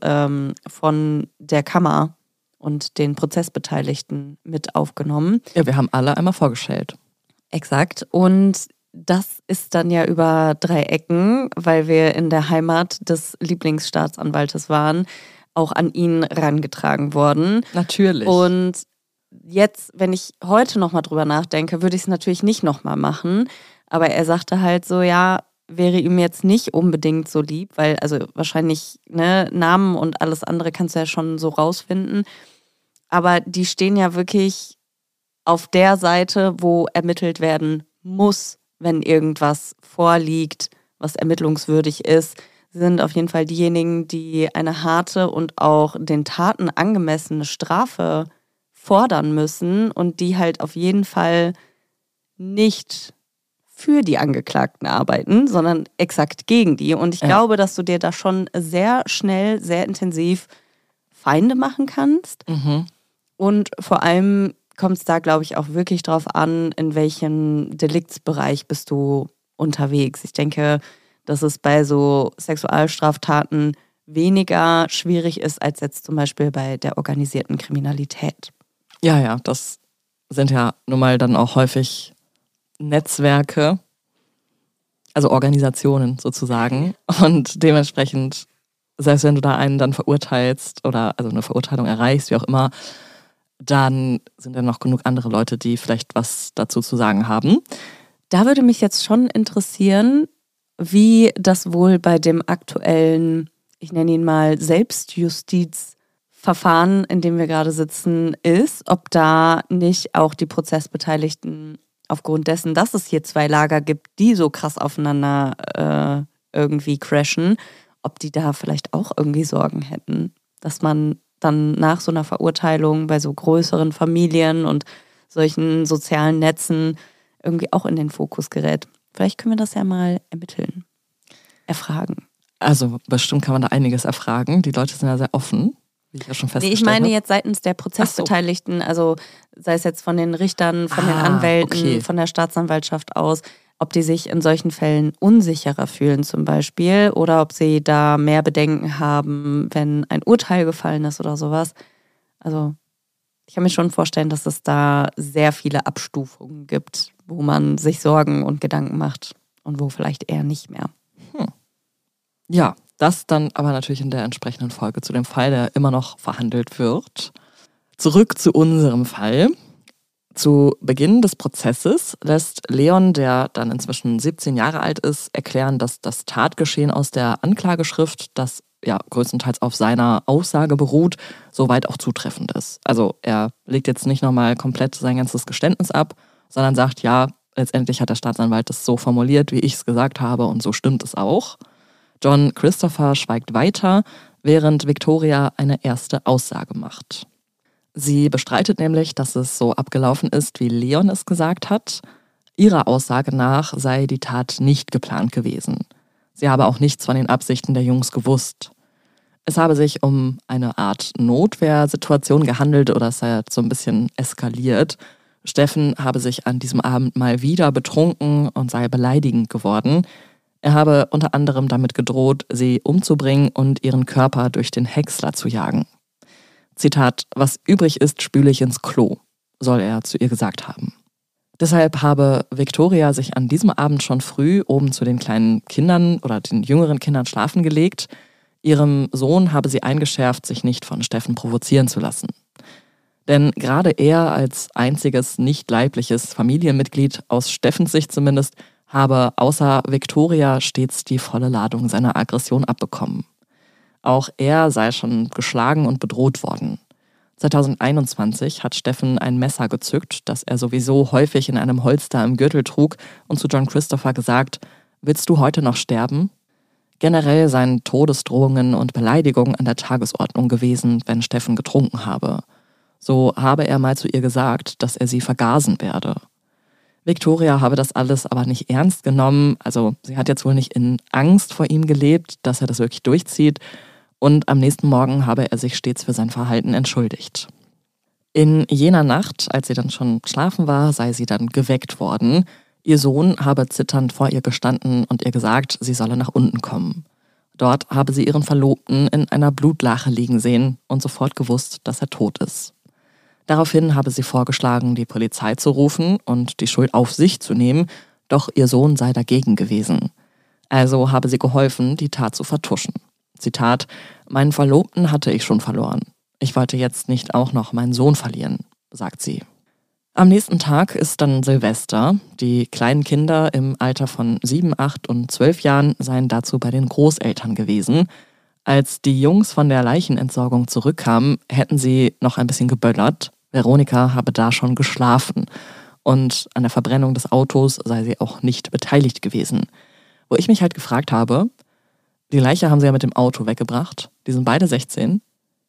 von der Kammer und den Prozessbeteiligten mit aufgenommen. Ja, wir haben alle einmal vorgestellt. Exakt. Und das ist dann ja über 3 Ecken, weil wir in der Heimat des Lieblingsstaatsanwaltes waren, auch an ihn rangetragen worden. Natürlich. Und jetzt, wenn ich heute nochmal drüber nachdenke, würde ich es natürlich nicht nochmal machen. Aber er sagte halt so, ja, wäre ihm jetzt nicht unbedingt so lieb, weil also wahrscheinlich Namen und alles andere kannst du ja schon so rausfinden. Aber die stehen ja wirklich auf der Seite, wo ermittelt werden muss, wenn irgendwas vorliegt, was ermittlungswürdig ist. Sie sind auf jeden Fall diejenigen, die eine harte und auch den Taten angemessene Strafe fordern müssen und die halt auf jeden Fall nicht für die Angeklagten arbeiten, sondern exakt gegen die. Und ich glaube, dass du dir da schon sehr schnell, sehr intensiv Feinde machen kannst. Und vor allem kommt es da, glaube ich, auch wirklich drauf an, in welchem Deliktsbereich bist du unterwegs. Ich denke, dass es bei so Sexualstraftaten weniger schwierig ist, als jetzt zum Beispiel bei der organisierten Kriminalität. Ja, das sind ja nun mal dann auch häufig Netzwerke, also Organisationen sozusagen. Und dementsprechend, selbst wenn du da einen dann verurteilst oder also eine Verurteilung erreichst, wie auch immer, dann sind ja noch genug andere Leute, die vielleicht was dazu zu sagen haben. Da würde mich jetzt schon interessieren, wie das wohl bei dem aktuellen, ich nenne ihn mal Selbstjustizverfahren, in dem wir gerade sitzen, ist. Ob da nicht auch die Prozessbeteiligten aufgrund dessen, dass es hier 2 Lager gibt, die so krass aufeinander irgendwie crashen, ob die da vielleicht auch irgendwie Sorgen hätten, dass man dann nach so einer Verurteilung bei so größeren Familien und solchen sozialen Netzen irgendwie auch in den Fokus gerät. Vielleicht können wir das ja mal erfragen. Also bestimmt kann man da einiges erfragen. Die Leute sind ja sehr offen, wie ich ja schon Nee, festgestellt ich meine habe. jetzt seitens der Prozessbeteiligten, also sei es jetzt von den Richtern, von den Anwälten, von der Staatsanwaltschaft aus, ob die sich in solchen Fällen unsicherer fühlen zum Beispiel oder ob sie da mehr Bedenken haben, wenn ein Urteil gefallen ist oder sowas. Also ich kann mir schon vorstellen, dass es da sehr viele Abstufungen gibt, wo man sich Sorgen und Gedanken macht und wo vielleicht eher nicht mehr. Ja, das dann aber natürlich in der entsprechenden Folge zu dem Fall, der immer noch verhandelt wird. Zurück zu unserem Fall. Zu Beginn des Prozesses lässt Leon, der dann inzwischen 17 Jahre alt ist, erklären, dass das Tatgeschehen aus der Anklageschrift, das ja größtenteils auf seiner Aussage beruht, soweit auch zutreffend ist. Also er legt jetzt nicht nochmal komplett sein ganzes Geständnis ab, sondern sagt, ja, letztendlich hat der Staatsanwalt das so formuliert, wie ich es gesagt habe und so stimmt es auch. John Christopher schweigt weiter, während Victoria eine erste Aussage macht. Sie bestreitet nämlich, dass es so abgelaufen ist, wie Leon es gesagt hat. Ihrer Aussage nach sei die Tat nicht geplant gewesen. Sie habe auch nichts von den Absichten der Jungs gewusst. Es habe sich um eine Art Notwehrsituation gehandelt oder es sei so ein bisschen eskaliert. Steffen habe sich an diesem Abend mal wieder betrunken und sei beleidigend geworden. Er habe unter anderem damit gedroht, sie umzubringen und ihren Körper durch den Häcksler zu jagen. Zitat, was übrig ist, spüle ich ins Klo, soll er zu ihr gesagt haben. Deshalb habe Victoria sich an diesem Abend schon früh oben zu den kleinen Kindern oder den jüngeren Kindern schlafen gelegt. Ihrem Sohn habe sie eingeschärft, sich nicht von Steffen provozieren zu lassen. Denn gerade er als einziges nicht leibliches Familienmitglied, aus Steffens Sicht zumindest, habe außer Victoria stets die volle Ladung seiner Aggression abbekommen. Auch er sei schon geschlagen und bedroht worden. 2021 hat Steffen ein Messer gezückt, das er sowieso häufig in einem Holster im Gürtel trug, und zu John Christopher gesagt, willst du heute noch sterben? Generell seien Todesdrohungen und Beleidigungen an der Tagesordnung gewesen, wenn Steffen getrunken habe. So habe er mal zu ihr gesagt, dass er sie vergasen werde. Victoria habe das alles aber nicht ernst genommen, also sie hat jetzt wohl nicht in Angst vor ihm gelebt, dass er das wirklich durchzieht, und am nächsten Morgen habe er sich stets für sein Verhalten entschuldigt. In jener Nacht, als sie dann schon schlafen war, sei sie dann geweckt worden. Ihr Sohn habe zitternd vor ihr gestanden und ihr gesagt, sie solle nach unten kommen. Dort habe sie ihren Verlobten in einer Blutlache liegen sehen und sofort gewusst, dass er tot ist. Daraufhin habe sie vorgeschlagen, die Polizei zu rufen und die Schuld auf sich zu nehmen, doch ihr Sohn sei dagegen gewesen. Also habe sie geholfen, die Tat zu vertuschen. Zitat, meinen Verlobten hatte ich schon verloren. Ich wollte jetzt nicht auch noch meinen Sohn verlieren, sagt sie. Am nächsten Tag ist dann Silvester. Die kleinen Kinder im Alter von 7, 8 und 12 Jahren seien dazu bei den Großeltern gewesen. Als die Jungs von der Leichenentsorgung zurückkamen, hätten sie noch ein bisschen geböllert. Veronika habe da schon geschlafen und an der Verbrennung des Autos sei sie auch nicht beteiligt gewesen. Wo ich mich halt gefragt habe, die Leiche haben sie ja mit dem Auto weggebracht, die sind beide 16.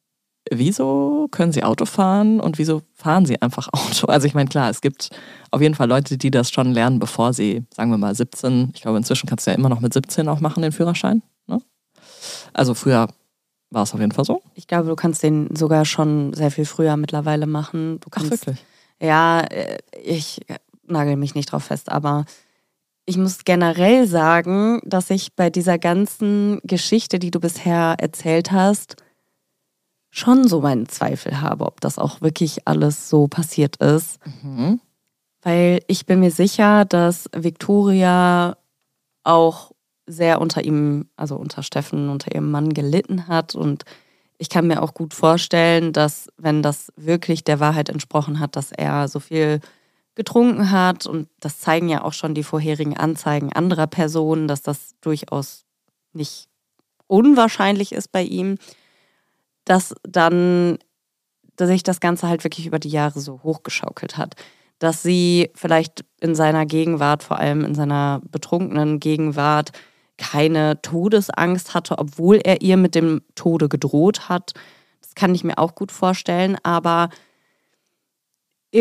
Wieso können sie Auto fahren und wieso fahren sie einfach Auto? Also ich meine, klar, es gibt auf jeden Fall Leute, die das schon lernen, bevor sie, sagen wir mal, 17, ich glaube inzwischen kannst du ja immer noch mit 17 auch machen, den Führerschein. Ne? Also früher war es auf jeden Fall so. Ich glaube, du kannst den sogar schon sehr viel früher mittlerweile machen. Du kannst, Ach, wirklich? Ja, ich nagel mich nicht drauf fest, aber ich muss generell sagen, dass ich bei dieser ganzen Geschichte, die du bisher erzählt hast, schon so meinen Zweifel habe, ob das auch wirklich alles so passiert ist. Mhm. Weil ich bin mir sicher, dass Victoria auch sehr unter ihm, also unter Steffen, unter ihrem Mann gelitten hat. Und ich kann mir auch gut vorstellen, dass, wenn das wirklich der Wahrheit entsprochen hat, dass er so viel getrunken hat, und das zeigen ja auch schon die vorherigen Anzeigen anderer Personen, dass das durchaus nicht unwahrscheinlich ist bei ihm, dass dann sich das Ganze halt wirklich über die Jahre so hochgeschaukelt hat. Dass sie vielleicht in seiner Gegenwart, vor allem in seiner betrunkenen Gegenwart, keine Todesangst hatte, obwohl er ihr mit dem Tode gedroht hat. Das kann ich mir auch gut vorstellen, aber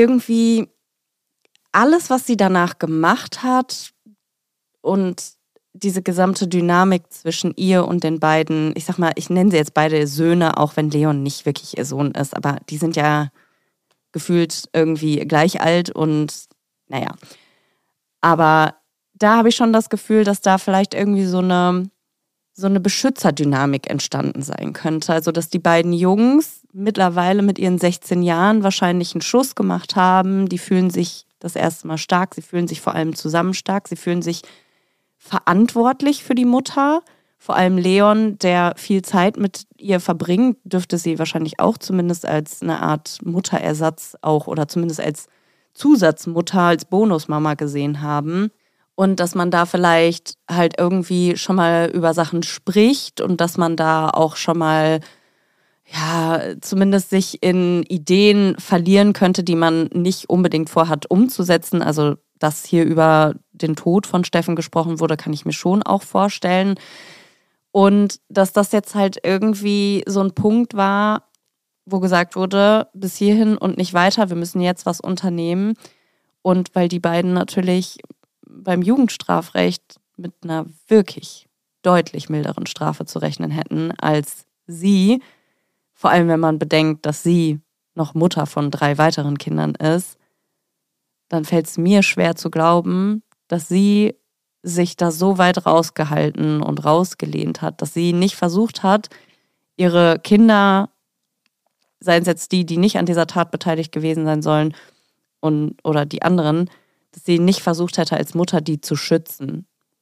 irgendwie alles, was sie danach gemacht hat und diese gesamte Dynamik zwischen ihr und den beiden, ich sag mal, ich nenne sie jetzt beide Söhne, auch wenn Leon nicht wirklich ihr Sohn ist, aber die sind ja gefühlt irgendwie gleich alt und naja. Aber da habe ich schon das Gefühl, dass da vielleicht irgendwie so eine Beschützerdynamik entstanden sein könnte. Also, dass die beiden Jungs mittlerweile mit ihren 16 Jahren wahrscheinlich einen Schuss gemacht haben. Die fühlen sich das erste Mal stark. Sie fühlen sich vor allem zusammen stark. Sie fühlen sich verantwortlich für die Mutter. Vor allem Leon, der viel Zeit mit ihr verbringt, dürfte sie wahrscheinlich auch zumindest als eine Art Mutterersatz auch oder zumindest als Zusatzmutter, als Bonusmama gesehen haben. Und dass man da vielleicht halt irgendwie schon mal über Sachen spricht und dass man da auch schon mal, ja, zumindest sich in Ideen verlieren könnte, die man nicht unbedingt vorhat umzusetzen. Also, dass hier über den Tod von Steffen gesprochen wurde, kann ich mir schon auch vorstellen. Und dass das jetzt halt irgendwie so ein Punkt war, wo gesagt wurde, bis hierhin und nicht weiter, wir müssen jetzt was unternehmen. Und weil die beiden natürlich beim Jugendstrafrecht mit einer wirklich deutlich milderen Strafe zu rechnen hätten als sie. Vor allem, wenn man bedenkt, dass sie noch Mutter von 3 weiteren Kindern ist, dann fällt es mir schwer zu glauben, dass sie sich da so weit rausgehalten und rausgelehnt hat, dass sie nicht versucht hat, ihre Kinder, seien es jetzt die nicht an dieser Tat beteiligt gewesen sein sollen oder die anderen, dass sie nicht versucht hätte, als Mutter die zu schützen.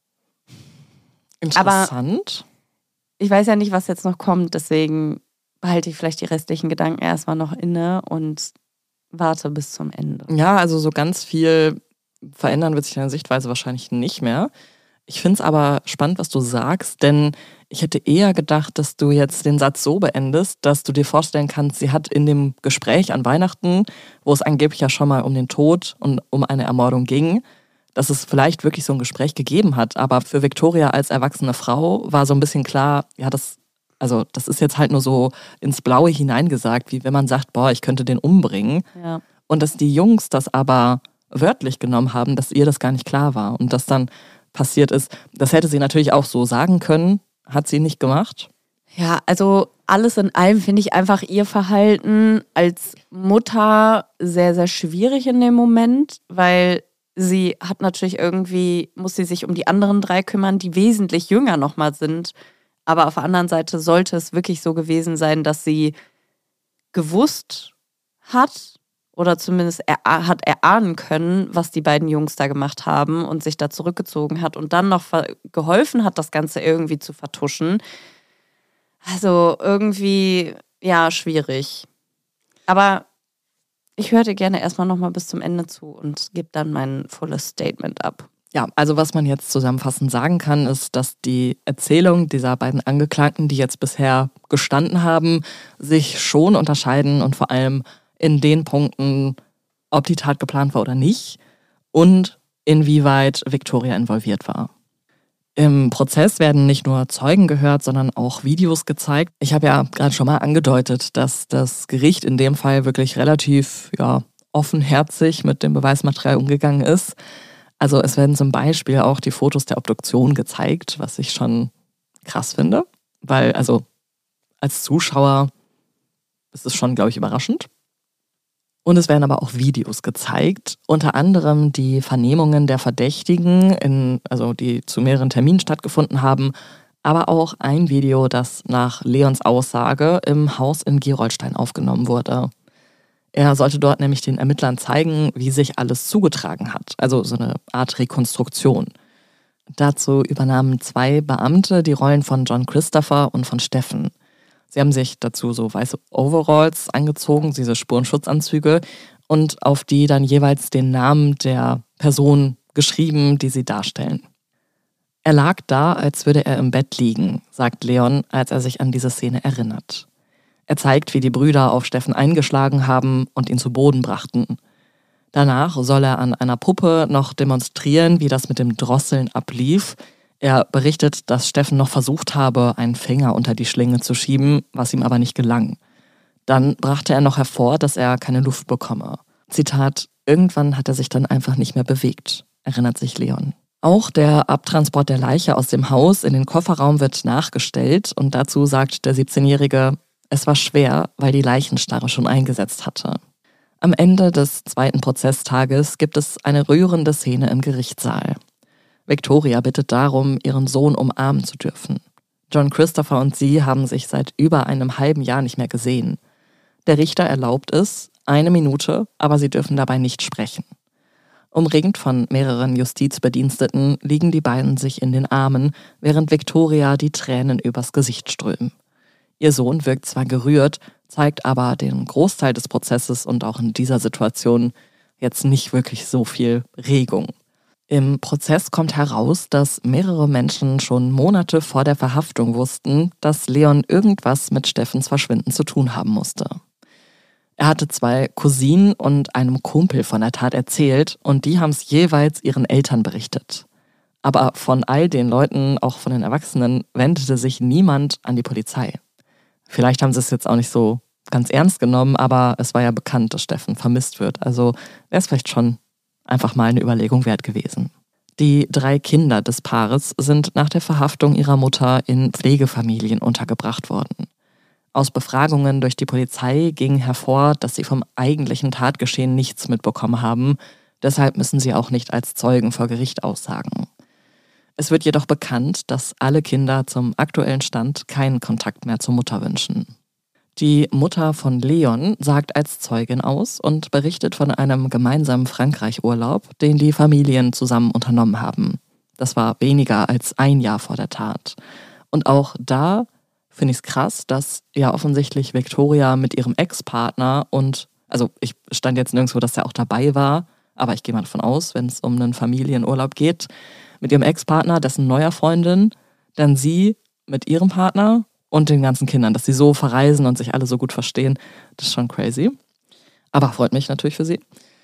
Interessant. Aber ich weiß ja nicht, was jetzt noch kommt, deswegen behalte ich vielleicht die restlichen Gedanken erstmal noch inne und warte bis zum Ende. Ja, also so ganz viel verändern wird sich deine Sichtweise wahrscheinlich nicht mehr. Ich finde es aber spannend, was du sagst, denn ich hätte eher gedacht, dass du jetzt den Satz so beendest, dass du dir vorstellen kannst, sie hat in dem Gespräch an Weihnachten, wo es angeblich ja schon mal um den Tod und um eine Ermordung ging, dass es vielleicht wirklich so ein Gespräch gegeben hat. Aber für Viktoria als erwachsene Frau war so ein bisschen klar, ja, das ist jetzt halt nur so ins Blaue hineingesagt, wie wenn man sagt, boah, ich könnte den umbringen. Ja. Und dass die Jungs das aber wörtlich genommen haben, dass ihr das gar nicht klar war. Und das dann passiert ist, das hätte sie natürlich auch so sagen können, hat sie nicht gemacht. Ja, also alles in allem finde ich einfach ihr Verhalten als Mutter sehr, sehr schwierig in dem Moment, weil sie hat natürlich irgendwie, muss sie sich um die anderen 3 kümmern, die wesentlich jünger nochmal sind. Aber auf der anderen Seite sollte es wirklich so gewesen sein, dass sie gewusst hat oder zumindest hat erahnen können, was die beiden Jungs da gemacht haben und sich da zurückgezogen hat und dann noch geholfen hat, das Ganze irgendwie zu vertuschen. Also irgendwie, ja, schwierig. Aber ich höre dir gerne erstmal nochmal bis zum Ende zu und gebe dann mein volles Statement ab. Ja, also was man jetzt zusammenfassend sagen kann, ist, dass die Erzählung dieser beiden Angeklagten, die jetzt bisher gestanden haben, sich schon unterscheiden und vor allem in den Punkten, ob die Tat geplant war oder nicht und inwieweit Viktoria involviert war. Im Prozess werden nicht nur Zeugen gehört, sondern auch Videos gezeigt. Ich habe ja gerade schon mal angedeutet, dass das Gericht in dem Fall wirklich relativ offenherzig mit dem Beweismaterial umgegangen ist. Also es werden zum Beispiel auch die Fotos der Obduktion gezeigt, was ich schon krass finde, weil also als Zuschauer ist es schon, glaube ich, überraschend. Und es werden aber auch Videos gezeigt, unter anderem die Vernehmungen der Verdächtigen, die zu mehreren Terminen stattgefunden haben, aber auch ein Video, das nach Leons Aussage im Haus in Gerolstein aufgenommen wurde. Er sollte dort nämlich den Ermittlern zeigen, wie sich alles zugetragen hat, also so eine Art Rekonstruktion. Dazu übernahmen 2 Beamte die Rollen von John Christopher und von Steffen. Sie haben sich dazu so weiße Overalls angezogen, diese Spurenschutzanzüge, und auf die dann jeweils den Namen der Person geschrieben, die sie darstellen. Er lag da, als würde er im Bett liegen, sagt Leon, als er sich an diese Szene erinnert. Er zeigt, wie die Brüder auf Steffen eingeschlagen haben und ihn zu Boden brachten. Danach soll er an einer Puppe noch demonstrieren, wie das mit dem Drosseln ablief. Er berichtet, dass Steffen noch versucht habe, einen Finger unter die Schlinge zu schieben, was ihm aber nicht gelang. Dann brachte er noch hervor, dass er keine Luft bekomme. Zitat, irgendwann hat er sich dann einfach nicht mehr bewegt, erinnert sich Leon. Auch der Abtransport der Leiche aus dem Haus in den Kofferraum wird nachgestellt und dazu sagt der 17-Jährige, es war schwer, weil die Leichenstarre schon eingesetzt hatte. Am Ende des zweiten Prozesstages gibt es eine rührende Szene im Gerichtssaal. Victoria bittet darum, ihren Sohn umarmen zu dürfen. John Christopher und sie haben sich seit über einem halben Jahr nicht mehr gesehen. Der Richter erlaubt es, 1 Minute, aber sie dürfen dabei nicht sprechen. Umringt von mehreren Justizbediensteten liegen die beiden sich in den Armen, während Victoria die Tränen übers Gesicht strömen. Ihr Sohn wirkt zwar gerührt, zeigt aber den Großteil des Prozesses und auch in dieser Situation jetzt nicht wirklich so viel Regung. Im Prozess kommt heraus, dass mehrere Menschen schon Monate vor der Verhaftung wussten, dass Leon irgendwas mit Steffens Verschwinden zu tun haben musste. Er hatte 2 Cousinen und einem Kumpel von der Tat erzählt und die haben es jeweils ihren Eltern berichtet. Aber von all den Leuten, auch von den Erwachsenen, wendete sich niemand an die Polizei. Vielleicht haben sie es jetzt auch nicht so ganz ernst genommen, aber es war ja bekannt, dass Steffen vermisst wird. Also wäre es vielleicht schon einfach mal eine Überlegung wert gewesen. Die 3 Kinder des Paares sind nach der Verhaftung ihrer Mutter in Pflegefamilien untergebracht worden. Aus Befragungen durch die Polizei ging hervor, dass sie vom eigentlichen Tatgeschehen nichts mitbekommen haben. Deshalb müssen sie auch nicht als Zeugen vor Gericht aussagen. Es wird jedoch bekannt, dass alle Kinder zum aktuellen Stand keinen Kontakt mehr zur Mutter wünschen. Die Mutter von Leon sagt als Zeugin aus und berichtet von einem gemeinsamen Frankreich-Urlaub, den die Familien zusammen unternommen haben. Das war weniger als 1 Jahr vor der Tat. Und auch da finde ich es krass, dass ja offensichtlich Victoria mit ihrem Ex-Partner und, also ich stand jetzt nirgendwo, dass er auch dabei war, aber ich gehe mal davon aus, wenn es um einen Familienurlaub geht, mit ihrem Ex-Partner, dessen neuer Freundin, dann sie mit ihrem Partner und den ganzen Kindern, dass sie so verreisen und sich alle so gut verstehen, das ist schon crazy. Aber freut mich natürlich für sie.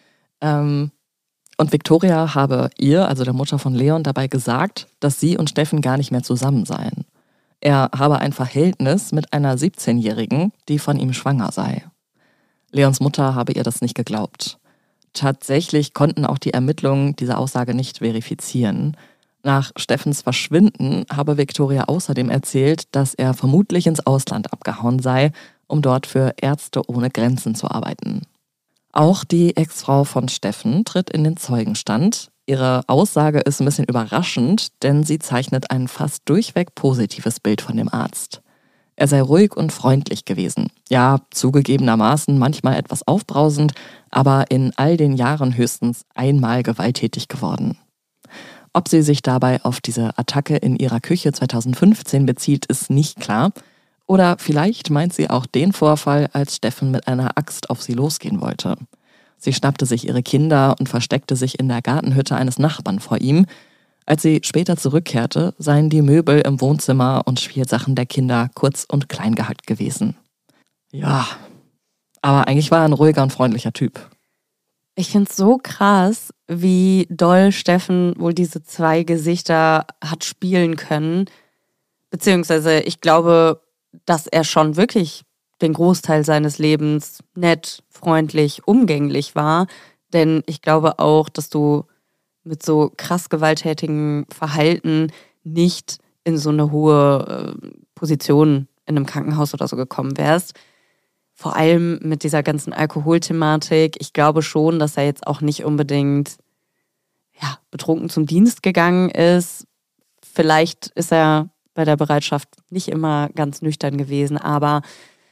Und Victoria habe ihr, also der Mutter von Leon, dabei gesagt, dass sie und Steffen gar nicht mehr zusammen seien. Er habe ein Verhältnis mit einer 17-Jährigen, die von ihm schwanger sei. Leons Mutter habe ihr das nicht geglaubt. Tatsächlich konnten auch die Ermittlungen diese Aussage nicht verifizieren. Nach Steffens Verschwinden habe Victoria außerdem erzählt, dass er vermutlich ins Ausland abgehauen sei, um dort für Ärzte ohne Grenzen zu arbeiten. Auch die Ex-Frau von Steffen tritt in den Zeugenstand. Ihre Aussage ist ein bisschen überraschend, denn sie zeichnet ein fast durchweg positives Bild von dem Arzt. Er sei ruhig und freundlich gewesen. Ja, zugegebenermaßen manchmal etwas aufbrausend, aber in all den Jahren höchstens einmal gewalttätig geworden. Ob sie sich dabei auf diese Attacke in ihrer Küche 2015 bezieht, ist nicht klar. Oder vielleicht meint sie auch den Vorfall, als Steffen mit einer Axt auf sie losgehen wollte. Sie schnappte sich ihre Kinder und versteckte sich in der Gartenhütte eines Nachbarn vor ihm. Als sie später zurückkehrte, seien die Möbel im Wohnzimmer und Spielsachen der Kinder kurz und klein gehackt gewesen. Ja, aber eigentlich war er ein ruhiger und freundlicher Typ. Ich finde es so krass, wie doll Steffen wohl diese 2 Gesichter hat spielen können. Beziehungsweise ich glaube, dass er schon wirklich den Großteil seines Lebens nett, freundlich, umgänglich war. Denn ich glaube auch, dass du mit so krass gewalttätigem Verhalten nicht in so eine hohe Position in einem Krankenhaus oder so gekommen wärst. Vor allem mit dieser ganzen Alkoholthematik. Ich glaube schon, dass er jetzt auch nicht unbedingt betrunken zum Dienst gegangen ist. Vielleicht ist er bei der Bereitschaft nicht immer ganz nüchtern gewesen, aber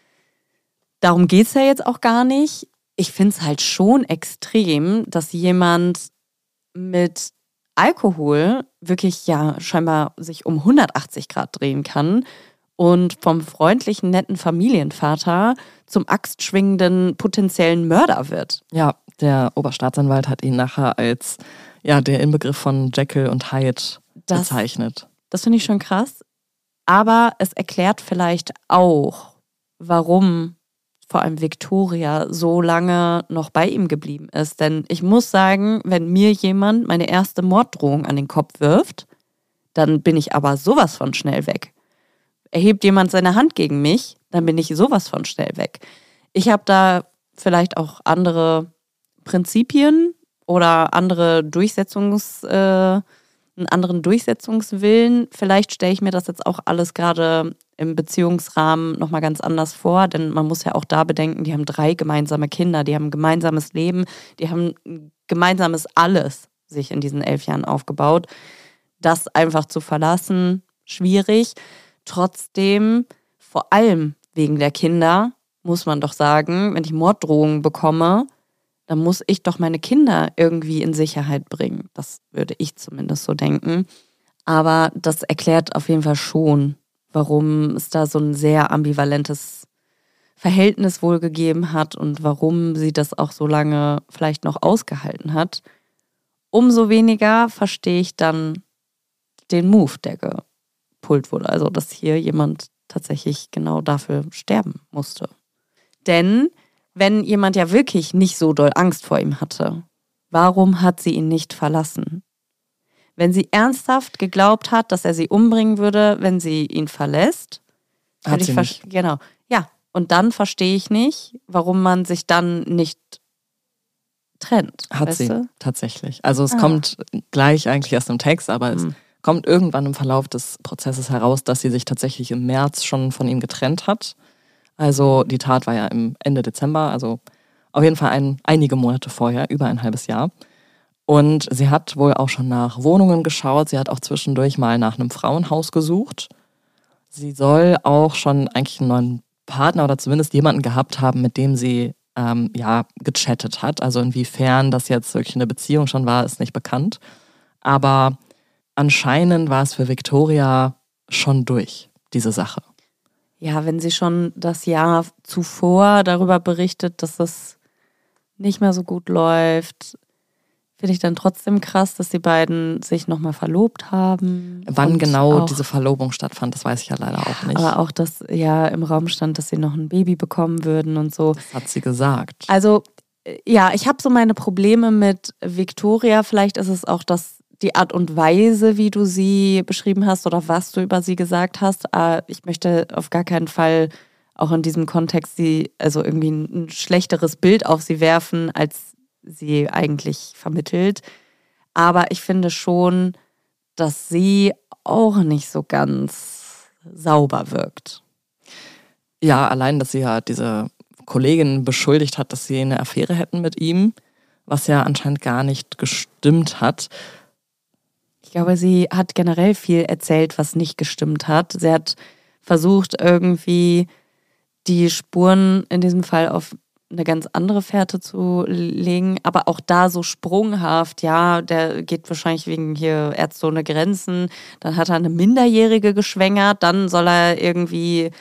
darum geht es ja jetzt auch gar nicht. Ich finde es halt schon extrem, dass jemand mit Alkohol wirklich scheinbar sich um 180 Grad drehen kann und vom freundlichen, netten Familienvater zum axtschwingenden potenziellen Mörder wird. Ja, der Oberstaatsanwalt hat ihn nachher als der Inbegriff von Jekyll und Hyde bezeichnet. Das finde ich schon krass. Aber es erklärt vielleicht auch, warum vor allem Victoria so lange noch bei ihm geblieben ist. Denn ich muss sagen, wenn mir jemand meine erste Morddrohung an den Kopf wirft, dann bin ich aber sowas von schnell weg. Erhebt jemand seine Hand gegen mich, dann bin ich sowas von schnell weg. Ich habe da vielleicht auch andere Prinzipien oder andere Durchsetzungsmechanismen einen anderen Durchsetzungswillen. Vielleicht stelle ich mir das jetzt auch alles gerade im Beziehungsrahmen nochmal ganz anders vor, denn man muss ja auch da bedenken, die haben 3 gemeinsame Kinder, die haben ein gemeinsames Leben, die haben ein gemeinsames alles sich in diesen 11 Jahren aufgebaut. Das einfach zu verlassen, schwierig. Trotzdem, vor allem wegen der Kinder, muss man doch sagen, wenn ich Morddrohungen bekomme, dann muss ich doch meine Kinder irgendwie in Sicherheit bringen. Das würde ich zumindest so denken. Aber das erklärt auf jeden Fall schon, warum es da so ein sehr ambivalentes Verhältnis wohl gegeben hat und warum sie das auch so lange vielleicht noch ausgehalten hat. Umso weniger verstehe ich dann den Move, der gepullt wurde. Also, dass hier jemand tatsächlich genau dafür sterben musste. Denn wenn jemand ja wirklich nicht so doll Angst vor ihm hatte, warum hat sie ihn nicht verlassen? Wenn sie ernsthaft geglaubt hat, dass er sie umbringen würde, wenn sie ihn verlässt, hat sie nicht. Genau. Ja, und dann verstehe ich nicht, warum man sich dann nicht trennt. Hat sie tatsächlich. Also es kommt gleich eigentlich erst im Text, aber es kommt irgendwann im Verlauf des Prozesses heraus, dass sie sich tatsächlich im März schon von ihm getrennt hat. Also die Tat war ja im Ende Dezember, also auf jeden Fall einige Monate vorher, über ein halbes Jahr. Und sie hat wohl auch schon nach Wohnungen geschaut. Sie hat auch zwischendurch mal nach einem Frauenhaus gesucht. Sie soll auch schon eigentlich einen neuen Partner oder zumindest jemanden gehabt haben, mit dem sie gechattet hat. Also inwiefern das jetzt wirklich eine Beziehung schon war, ist nicht bekannt. Aber anscheinend war es für Viktoria schon durch, diese Sache. Ja, wenn sie schon das Jahr zuvor darüber berichtet, dass es nicht mehr so gut läuft, finde ich dann trotzdem krass, dass die beiden sich nochmal verlobt haben. Wann genau diese Verlobung stattfand, das weiß ich ja leider auch nicht. Aber auch, dass ja im Raum stand, dass sie noch ein Baby bekommen würden und so. Das hat sie gesagt. Also ja, ich habe so meine Probleme mit Viktoria. Vielleicht ist es auch die Art und Weise, wie du sie beschrieben hast oder was du über sie gesagt hast. Ich möchte auf gar keinen Fall auch in diesem Kontext also irgendwie ein schlechteres Bild auf sie werfen, als sie eigentlich vermittelt. Aber ich finde schon, dass sie auch nicht so ganz sauber wirkt. Ja, allein, dass sie ja diese Kollegin beschuldigt hat, dass sie eine Affäre hätten mit ihm, was ja anscheinend gar nicht gestimmt hat. Ich glaube, sie hat generell viel erzählt, was nicht gestimmt hat. Sie hat versucht, irgendwie die Spuren in diesem Fall auf eine ganz andere Fährte zu legen, aber auch da so sprunghaft, ja, der geht wahrscheinlich wegen hier Ärzte ohne Grenzen, dann hat er eine Minderjährige geschwängert, dann soll er irgendwie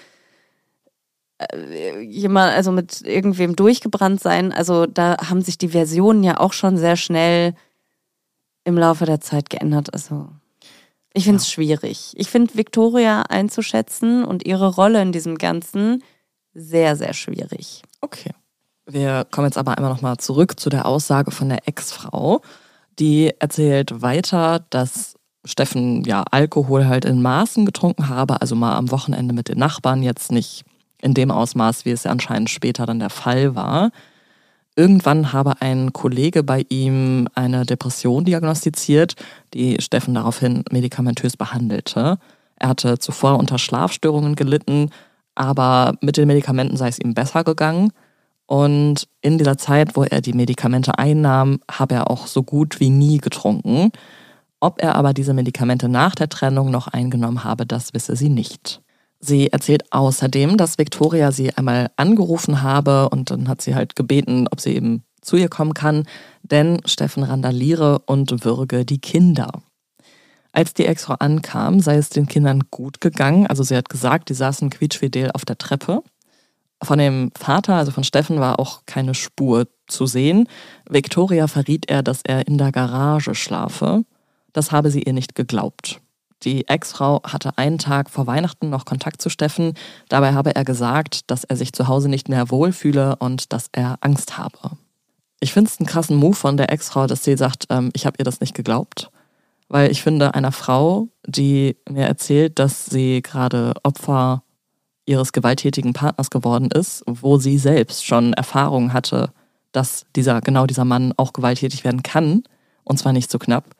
mit irgendwem durchgebrannt sein. Also da haben sich die Versionen ja auch schon sehr schnell im Laufe der Zeit geändert. Also ich finde es schwierig. Ich finde Viktoria einzuschätzen und ihre Rolle in diesem Ganzen sehr, sehr schwierig. Okay. Wir kommen jetzt aber einmal nochmal zurück zu der Aussage von der Ex-Frau. Die erzählt weiter, dass Steffen ja Alkohol halt in Maßen getrunken habe, also mal am Wochenende mit den Nachbarn, jetzt nicht in dem Ausmaß, wie es ja anscheinend später dann der Fall war. Irgendwann habe ein Kollege bei ihm eine Depression diagnostiziert, die Steffen daraufhin medikamentös behandelte. Er hatte zuvor unter Schlafstörungen gelitten, aber mit den Medikamenten sei es ihm besser gegangen. Und in dieser Zeit, wo er die Medikamente einnahm, habe er auch so gut wie nie getrunken. Ob er aber diese Medikamente nach der Trennung noch eingenommen habe, das wisse sie nicht. Sie erzählt außerdem, dass Viktoria sie einmal angerufen habe und dann hat sie halt gebeten, ob sie eben zu ihr kommen kann, denn Steffen randaliere und würge die Kinder. Als die Ex-Frau ankam, sei es den Kindern gut gegangen. Also sie hat gesagt, die saßen quietschfidel auf der Treppe. Von dem Vater, also von Steffen, war auch keine Spur zu sehen. Viktoria verriet er, dass er in der Garage schlafe. Das habe sie ihr nicht geglaubt. Die Ex-Frau hatte einen Tag vor Weihnachten noch Kontakt zu Steffen. Dabei habe er gesagt, dass er sich zu Hause nicht mehr wohlfühle und dass er Angst habe. Ich finde es einen krassen Move von der Ex-Frau, dass sie sagt, ich habe ihr das nicht geglaubt. Weil ich finde, einer Frau, die mir erzählt, dass sie gerade Opfer ihres gewalttätigen Partners geworden ist, wo sie selbst schon Erfahrungen hatte, dass dieser Mann auch gewalttätig werden kann, und zwar nicht so knapp,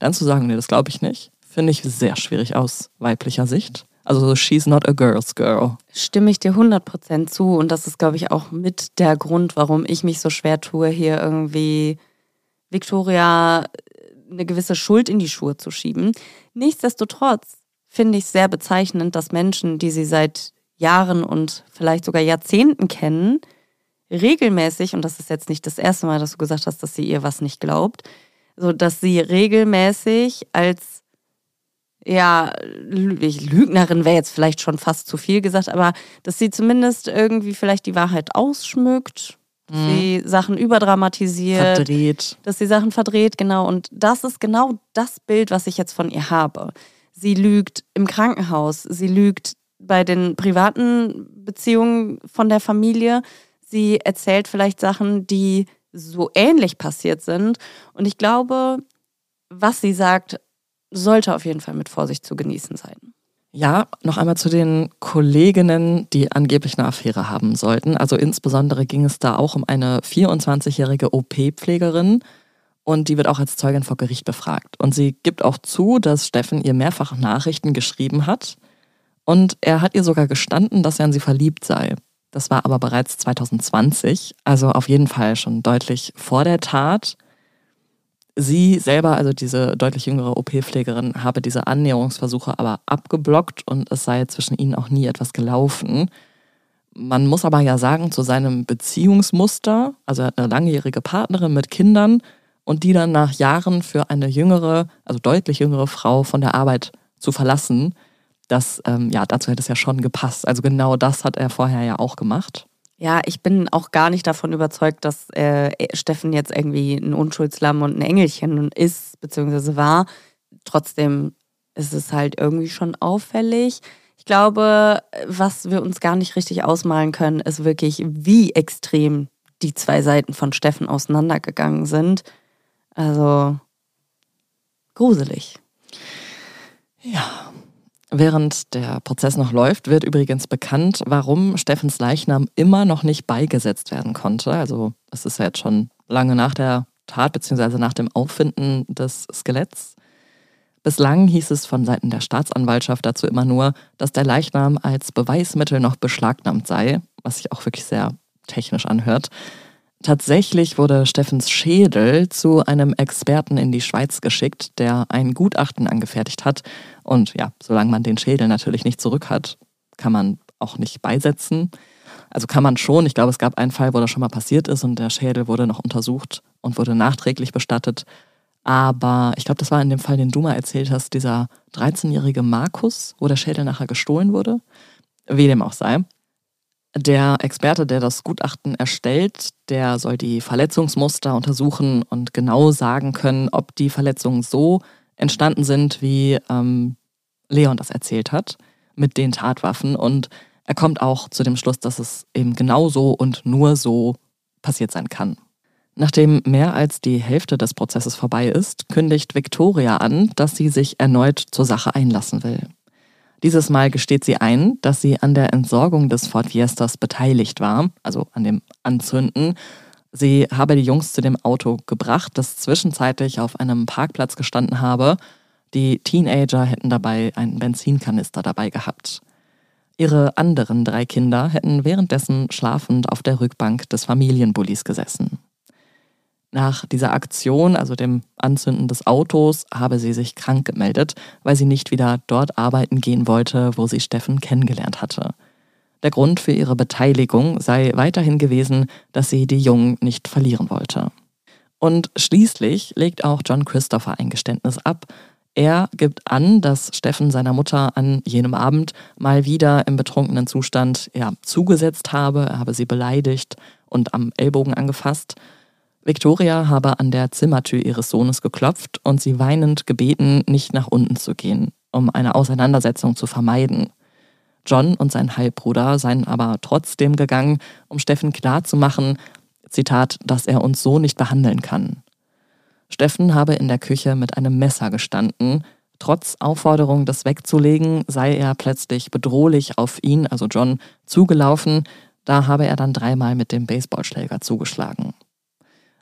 dann zu sagen, nee, das glaube ich nicht, finde ich sehr schwierig aus weiblicher Sicht. Also she's not a girl's girl. Stimme ich dir 100% zu und das ist, glaube ich, auch mit der Grund, warum ich mich so schwer tue, hier irgendwie Victoria eine gewisse Schuld in die Schuhe zu schieben. Nichtsdestotrotz finde ich es sehr bezeichnend, dass Menschen, die sie seit Jahren und vielleicht sogar Jahrzehnten kennen, regelmäßig, und das ist jetzt nicht das erste Mal, dass du gesagt hast, dass sie ihr was nicht glaubt, so dass sie regelmäßig als, ja, Lügnerin wäre jetzt vielleicht schon fast zu viel gesagt, aber dass sie zumindest irgendwie vielleicht die Wahrheit ausschmückt, sie Sachen überdramatisiert, dass sie Sachen verdreht, genau. Und das ist genau das Bild, was ich jetzt von ihr habe. Sie lügt im Krankenhaus, sie lügt bei den privaten Beziehungen von der Familie, sie erzählt vielleicht Sachen, die so ähnlich passiert sind. Und ich glaube, was sie sagt, sollte auf jeden Fall mit Vorsicht zu genießen sein. Ja, noch einmal zu den Kolleginnen, die angeblich eine Affäre haben sollten. Also insbesondere ging es da auch um eine 24-jährige OP-Pflegerin und die wird auch als Zeugin vor Gericht befragt. Und sie gibt auch zu, dass Steffen ihr mehrfach Nachrichten geschrieben hat und er hat ihr sogar gestanden, dass er in sie verliebt sei. Das war aber bereits 2020, also auf jeden Fall schon deutlich vor der Tat. Sie selber, also diese deutlich jüngere OP-Pflegerin, habe diese Annäherungsversuche aber abgeblockt und es sei zwischen ihnen auch nie etwas gelaufen. Man muss aber ja sagen, zu seinem Beziehungsmuster, also er hat eine langjährige Partnerin mit Kindern und die dann nach Jahren für eine jüngere, also deutlich jüngere Frau von der Arbeit zu verlassen, dazu hätte es ja schon gepasst. Also genau das hat er vorher ja auch gemacht. Ja, ich bin auch gar nicht davon überzeugt, dass Steffen jetzt irgendwie ein Unschuldslamm und ein Engelchen ist, beziehungsweise war. Trotzdem ist es halt irgendwie schon auffällig. Ich glaube, was wir uns gar nicht richtig ausmalen können, ist wirklich, wie extrem die zwei Seiten von Steffen auseinandergegangen sind. Also gruselig. Ja. Während der Prozess noch läuft, wird übrigens bekannt, warum Steffens Leichnam immer noch nicht beigesetzt werden konnte. Also es ist ja jetzt schon lange nach der Tat bzw. nach dem Auffinden des Skeletts. Bislang hieß es von Seiten der Staatsanwaltschaft dazu immer nur, dass der Leichnam als Beweismittel noch beschlagnahmt sei, was sich auch wirklich sehr technisch anhört. Tatsächlich wurde Steffens Schädel zu einem Experten in die Schweiz geschickt, der ein Gutachten angefertigt hat. Und ja, solange man den Schädel natürlich nicht zurück hat, kann man auch nicht beisetzen. Also kann man schon. Ich glaube, es gab einen Fall, wo das schon mal passiert ist und der Schädel wurde noch untersucht und wurde nachträglich bestattet. Aber ich glaube, das war in dem Fall, den du mal erzählt hast, dieser 13-jährige Markus, wo der Schädel nachher gestohlen wurde. Wie dem auch sei. Der Experte, der das Gutachten erstellt, der soll die Verletzungsmuster untersuchen und genau sagen können, ob die Verletzungen so entstanden sind, wie Leon das erzählt hat, mit den Tatwaffen. Und er kommt auch zu dem Schluss, dass es eben genau so und nur so passiert sein kann. Nachdem mehr als die Hälfte des Prozesses vorbei ist, kündigt Victoria an, dass sie sich erneut zur Sache einlassen will. Dieses Mal gesteht sie ein, dass sie an der Entsorgung des Ford Fiestas beteiligt war, also an dem Anzünden. Sie habe die Jungs zu dem Auto gebracht, das zwischenzeitlich auf einem Parkplatz gestanden habe. Die Teenager hätten dabei einen Benzinkanister dabei gehabt. Ihre anderen 3 Kinder hätten währenddessen schlafend auf der Rückbank des Familienbullis gesessen. Nach dieser Aktion, also dem Anzünden des Autos, habe sie sich krank gemeldet, weil sie nicht wieder dort arbeiten gehen wollte, wo sie Steffen kennengelernt hatte. Der Grund für ihre Beteiligung sei weiterhin gewesen, dass sie die Jungen nicht verlieren wollte. Und schließlich legt auch John Christopher ein Geständnis ab. Er gibt an, dass Steffen seiner Mutter an jenem Abend mal wieder im betrunkenen Zustand zugesetzt habe. Er habe sie beleidigt und am Ellbogen angefasst. Victoria habe an der Zimmertür ihres Sohnes geklopft und sie weinend gebeten, nicht nach unten zu gehen, um eine Auseinandersetzung zu vermeiden. John und sein Halbbruder seien aber trotzdem gegangen, um Steffen klarzumachen, Zitat, dass er uns so nicht behandeln kann. Steffen habe in der Küche mit einem Messer gestanden. Trotz Aufforderung, das wegzulegen, sei er plötzlich bedrohlich auf ihn, also John, zugelaufen. Da habe er dann 3-mal mit dem Baseballschläger zugeschlagen.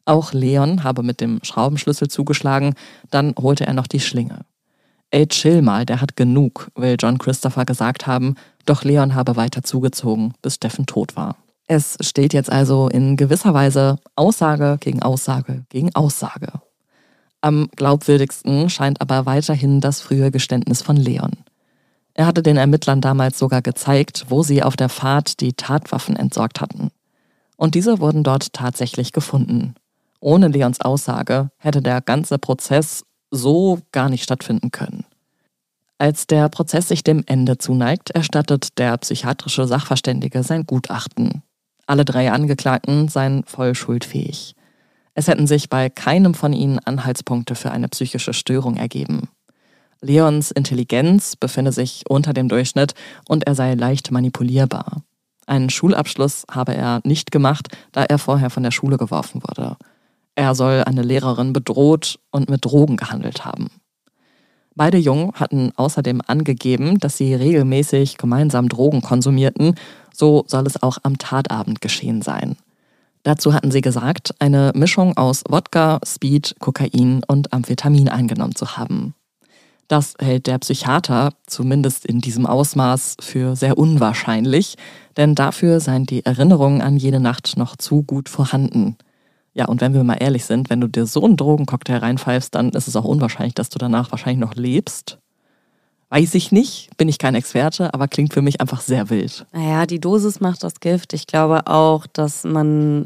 Auch Leon habe mit dem Schraubenschlüssel zugeschlagen, dann holte er noch die Schlinge. »Ey, chill mal, der hat genug«, will John Christopher gesagt haben, doch Leon habe weiter zugezogen, bis Steffen tot war. Es steht jetzt also in gewisser Weise Aussage gegen Aussage gegen Aussage. Am glaubwürdigsten scheint aber weiterhin das frühe Geständnis von Leon. Er hatte den Ermittlern damals sogar gezeigt, wo sie auf der Fahrt die Tatwaffen entsorgt hatten. Und diese wurden dort tatsächlich gefunden. Ohne Leons Aussage hätte der ganze Prozess so gar nicht stattfinden können. Als der Prozess sich dem Ende zuneigt, erstattet der psychiatrische Sachverständige sein Gutachten. Alle 3 Angeklagten seien voll schuldfähig. Es hätten sich bei keinem von ihnen Anhaltspunkte für eine psychische Störung ergeben. Leons Intelligenz befinde sich unter dem Durchschnitt und er sei leicht manipulierbar. Einen Schulabschluss habe er nicht gemacht, da er vorher von der Schule geworfen wurde. Er soll eine Lehrerin bedroht und mit Drogen gehandelt haben. Beide Jungen hatten außerdem angegeben, dass sie regelmäßig gemeinsam Drogen konsumierten, so soll es auch am Tatabend geschehen sein. Dazu hatten sie gesagt, eine Mischung aus Wodka, Speed, Kokain und Amphetamin eingenommen zu haben. Das hält der Psychiater, zumindest in diesem Ausmaß, für sehr unwahrscheinlich, denn dafür seien die Erinnerungen an jene Nacht noch zu gut vorhanden. Ja, und wenn wir mal ehrlich sind, wenn du dir so einen Drogencocktail reinpfeifst, dann ist es auch unwahrscheinlich, dass du danach wahrscheinlich noch lebst. Weiß ich nicht, bin ich kein Experte, aber klingt für mich einfach sehr wild. Naja, die Dosis macht das Gift. Ich glaube auch, dass man,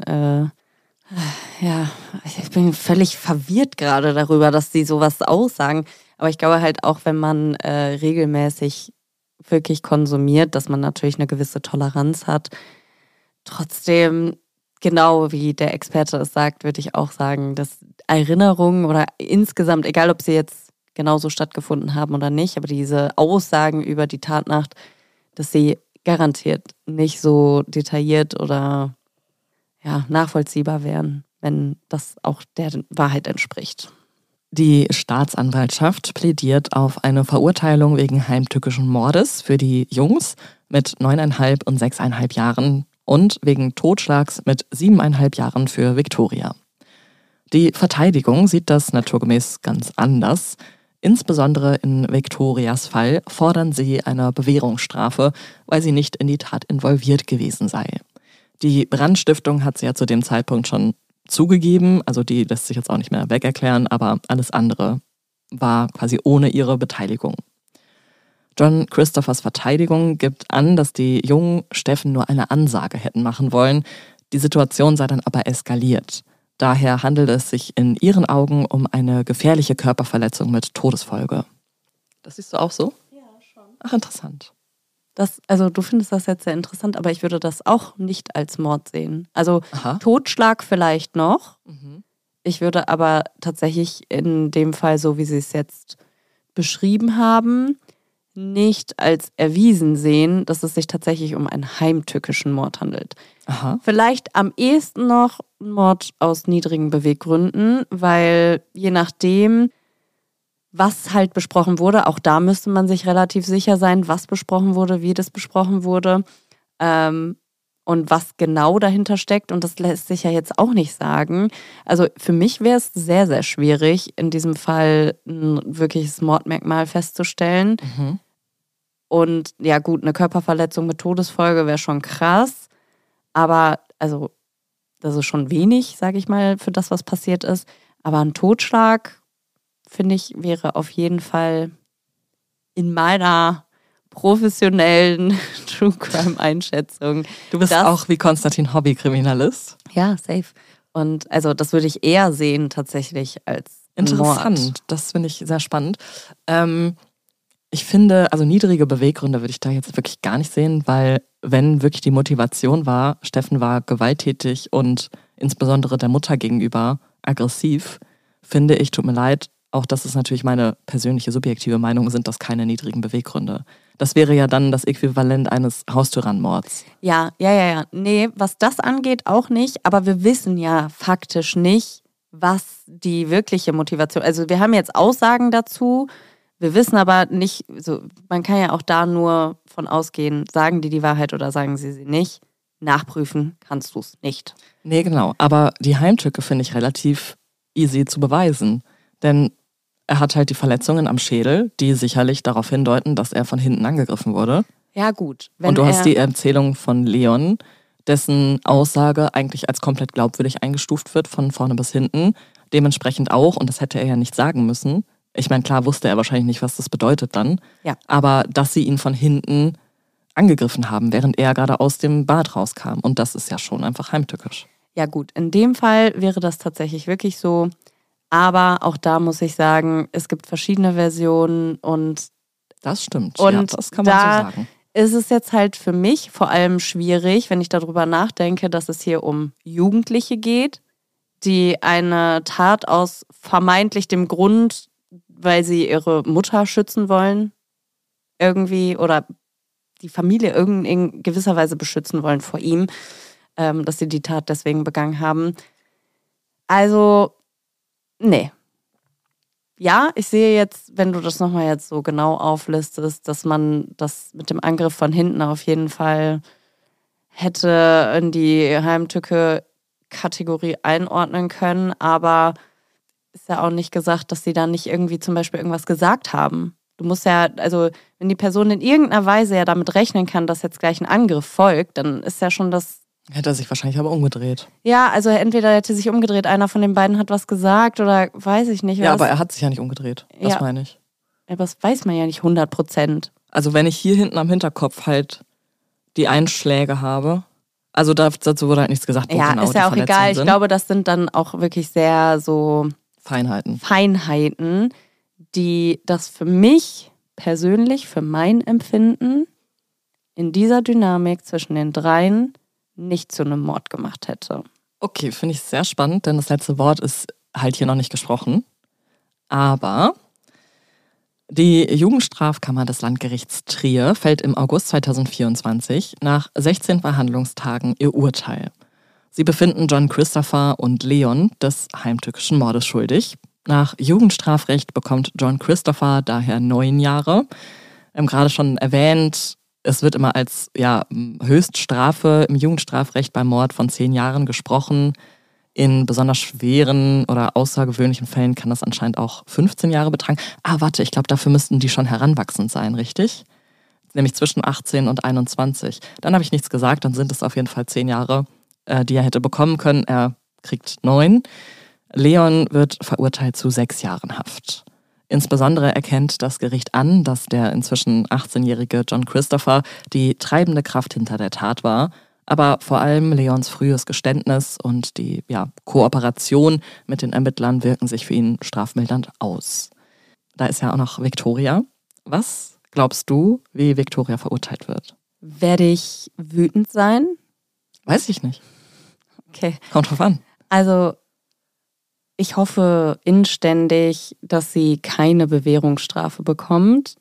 ich bin völlig verwirrt gerade darüber, dass die sowas aussagen. Aber ich glaube halt auch, wenn man regelmäßig wirklich konsumiert, dass man natürlich eine gewisse Toleranz hat. Trotzdem, genau wie der Experte es sagt, würde ich auch sagen, dass Erinnerungen oder insgesamt, egal ob sie jetzt genauso stattgefunden haben oder nicht, aber diese Aussagen über die Tatnacht, dass sie garantiert nicht so detailliert oder nachvollziehbar wären, wenn das auch der Wahrheit entspricht. Die Staatsanwaltschaft plädiert auf eine Verurteilung wegen heimtückischen Mordes für die Jungs mit 9,5 und 6,5 Jahren und wegen Totschlags mit 7,5 Jahren für Victoria. Die Verteidigung sieht das naturgemäß ganz anders. Insbesondere in Victorias Fall fordern sie eine Bewährungsstrafe, weil sie nicht in die Tat involviert gewesen sei. Die Brandstiftung hat sie ja zu dem Zeitpunkt schon zugegeben, also die lässt sich jetzt auch nicht mehr wegerklären, aber alles andere war quasi ohne ihre Beteiligung. John Christophers Verteidigung gibt an, dass die Jungen Steffen nur eine Ansage hätten machen wollen. Die Situation sei dann aber eskaliert. Daher handelt es sich in ihren Augen um eine gefährliche Körperverletzung mit Todesfolge. Das siehst du auch so? Ja, schon. Ach, interessant. Also du findest das jetzt sehr interessant, aber ich würde das auch nicht als Mord sehen. Also Aha. Totschlag vielleicht noch. Mhm. Ich würde aber tatsächlich in dem Fall, so wie sie es jetzt beschrieben haben, nicht als erwiesen sehen, dass es sich tatsächlich um einen heimtückischen Mord handelt. Aha. Vielleicht am ehesten noch ein Mord aus niedrigen Beweggründen, weil je nachdem, was halt besprochen wurde, auch da müsste man sich relativ sicher sein, was besprochen wurde, wie das besprochen wurde und was genau dahinter steckt. Und das lässt sich ja jetzt auch nicht sagen. Also für mich wäre es sehr, sehr schwierig, in diesem Fall ein wirkliches Mordmerkmal festzustellen. Mhm. Und ja gut, eine Körperverletzung mit Todesfolge wäre schon krass. Aber also das ist schon wenig, sage ich mal, für das, was passiert ist. Aber ein Totschlag, finde ich, wäre auf jeden Fall in meiner professionellen True Crime Einschätzung. Du bist auch wie Konstantin Hobbykriminalist. Ja, safe. Und also das würde ich eher sehen tatsächlich als Interessant, Mord. das finde ich sehr spannend. Ich finde, also niedrige Beweggründe würde ich da jetzt wirklich gar nicht sehen, weil wenn wirklich die Motivation war, Steffen war gewalttätig und insbesondere der Mutter gegenüber aggressiv, finde ich, tut mir leid, auch das ist natürlich meine persönliche subjektive Meinung, sind das keine niedrigen Beweggründe. Das wäre ja dann das Äquivalent eines Haustyrannenmords. Ja. Nee, was das angeht, auch nicht. Aber wir wissen ja faktisch nicht, was die wirkliche Motivation ist. Also wir haben jetzt Aussagen dazu, wir wissen aber nicht, so, man kann ja auch da nur von ausgehen, sagen die Wahrheit oder sagen sie nicht. nachprüfen kannst du es nicht. Nee, genau. Aber die Heimtücke finde ich relativ easy zu beweisen. Denn er hat halt die Verletzungen am Schädel, die sicherlich darauf hindeuten, dass er von hinten angegriffen wurde. Ja, gut. Und du hast die Erzählung von Leon, dessen Aussage eigentlich als komplett glaubwürdig eingestuft wird, von vorne bis hinten. Dementsprechend auch, und das hätte er ja nicht sagen müssen. Ich meine, klar wusste er wahrscheinlich nicht, was das bedeutet dann. Ja. Aber dass sie ihn von hinten angegriffen haben, während er gerade aus dem Bad rauskam. Und das ist ja schon einfach heimtückisch. Ja gut, in dem Fall wäre das tatsächlich wirklich so. Aber auch da muss ich sagen, es gibt verschiedene Versionen und das stimmt, und ja, das kann man so sagen. Ist es jetzt halt für mich vor allem schwierig, wenn ich darüber nachdenke, dass es hier um Jugendliche geht, die eine Tat aus vermeintlich dem Grund, weil sie ihre Mutter schützen wollen, irgendwie, oder die Familie in gewisser Weise beschützen wollen vor ihm, dass sie die Tat deswegen begangen haben. Also, nee. Ja, ich sehe jetzt, wenn du das nochmal jetzt so genau auflistest, dass man das mit dem Angriff von hinten auf jeden Fall hätte in die Heimtücke-Kategorie einordnen können, aber ist ja auch nicht gesagt, dass sie da nicht irgendwie zum Beispiel irgendwas gesagt haben. Du musst ja, also wenn die Person in irgendeiner Weise ja damit rechnen kann, dass jetzt gleich ein Angriff folgt, dann ist ja schon das... Hätte er sich wahrscheinlich aber umgedreht. Ja, also entweder hätte sich umgedreht, einer von den beiden hat was gesagt oder weiß ich nicht. Ja, aber er hat sich ja nicht umgedreht, das ja. meine ich. Aber das weiß man ja nicht 100%. Also wenn ich hier hinten am Hinterkopf halt die Einschläge habe, also dazu wurde halt nichts gesagt. Ja, genau ist ja auch egal. Ich glaube, das sind dann auch wirklich sehr so Feinheiten, die das für mich persönlich, für mein Empfinden in dieser Dynamik zwischen den dreien nicht zu einem Mord gemacht hätte. Okay, finde ich sehr spannend, denn das letzte Wort ist halt hier noch nicht gesprochen. Aber die Jugendstrafkammer des Landgerichts Trier fällt im August 2024 nach 16 Verhandlungstagen ihr Urteil. Sie befinden John Christopher und Leon des heimtückischen Mordes schuldig. Nach Jugendstrafrecht bekommt John Christopher daher 9 Jahre. Gerade schon erwähnt, es wird immer als Höchststrafe im Jugendstrafrecht beim Mord von 10 Jahren gesprochen. In besonders schweren oder außergewöhnlichen Fällen kann das anscheinend auch 15 Jahre betragen. Warte, ich glaube, dafür müssten die schon heranwachsend sein, richtig? Nämlich zwischen 18 und 21. Dann habe ich nichts gesagt, dann sind es auf jeden Fall 10 Jahre, die er hätte bekommen können. Er kriegt 9. Leon wird verurteilt zu 6 Jahren Haft. Insbesondere erkennt das Gericht an, dass der inzwischen 18-jährige John Christopher die treibende Kraft hinter der Tat war, aber vor allem Leons frühes Geständnis und die Kooperation mit den Ermittlern wirken sich für ihn strafmildernd aus. Da ist ja auch noch Victoria. Was glaubst du, wie Victoria verurteilt wird? Werde ich wütend sein? Weiß ich nicht. Okay. Kommt drauf an. Also ich hoffe inständig, dass sie keine Bewährungsstrafe bekommt,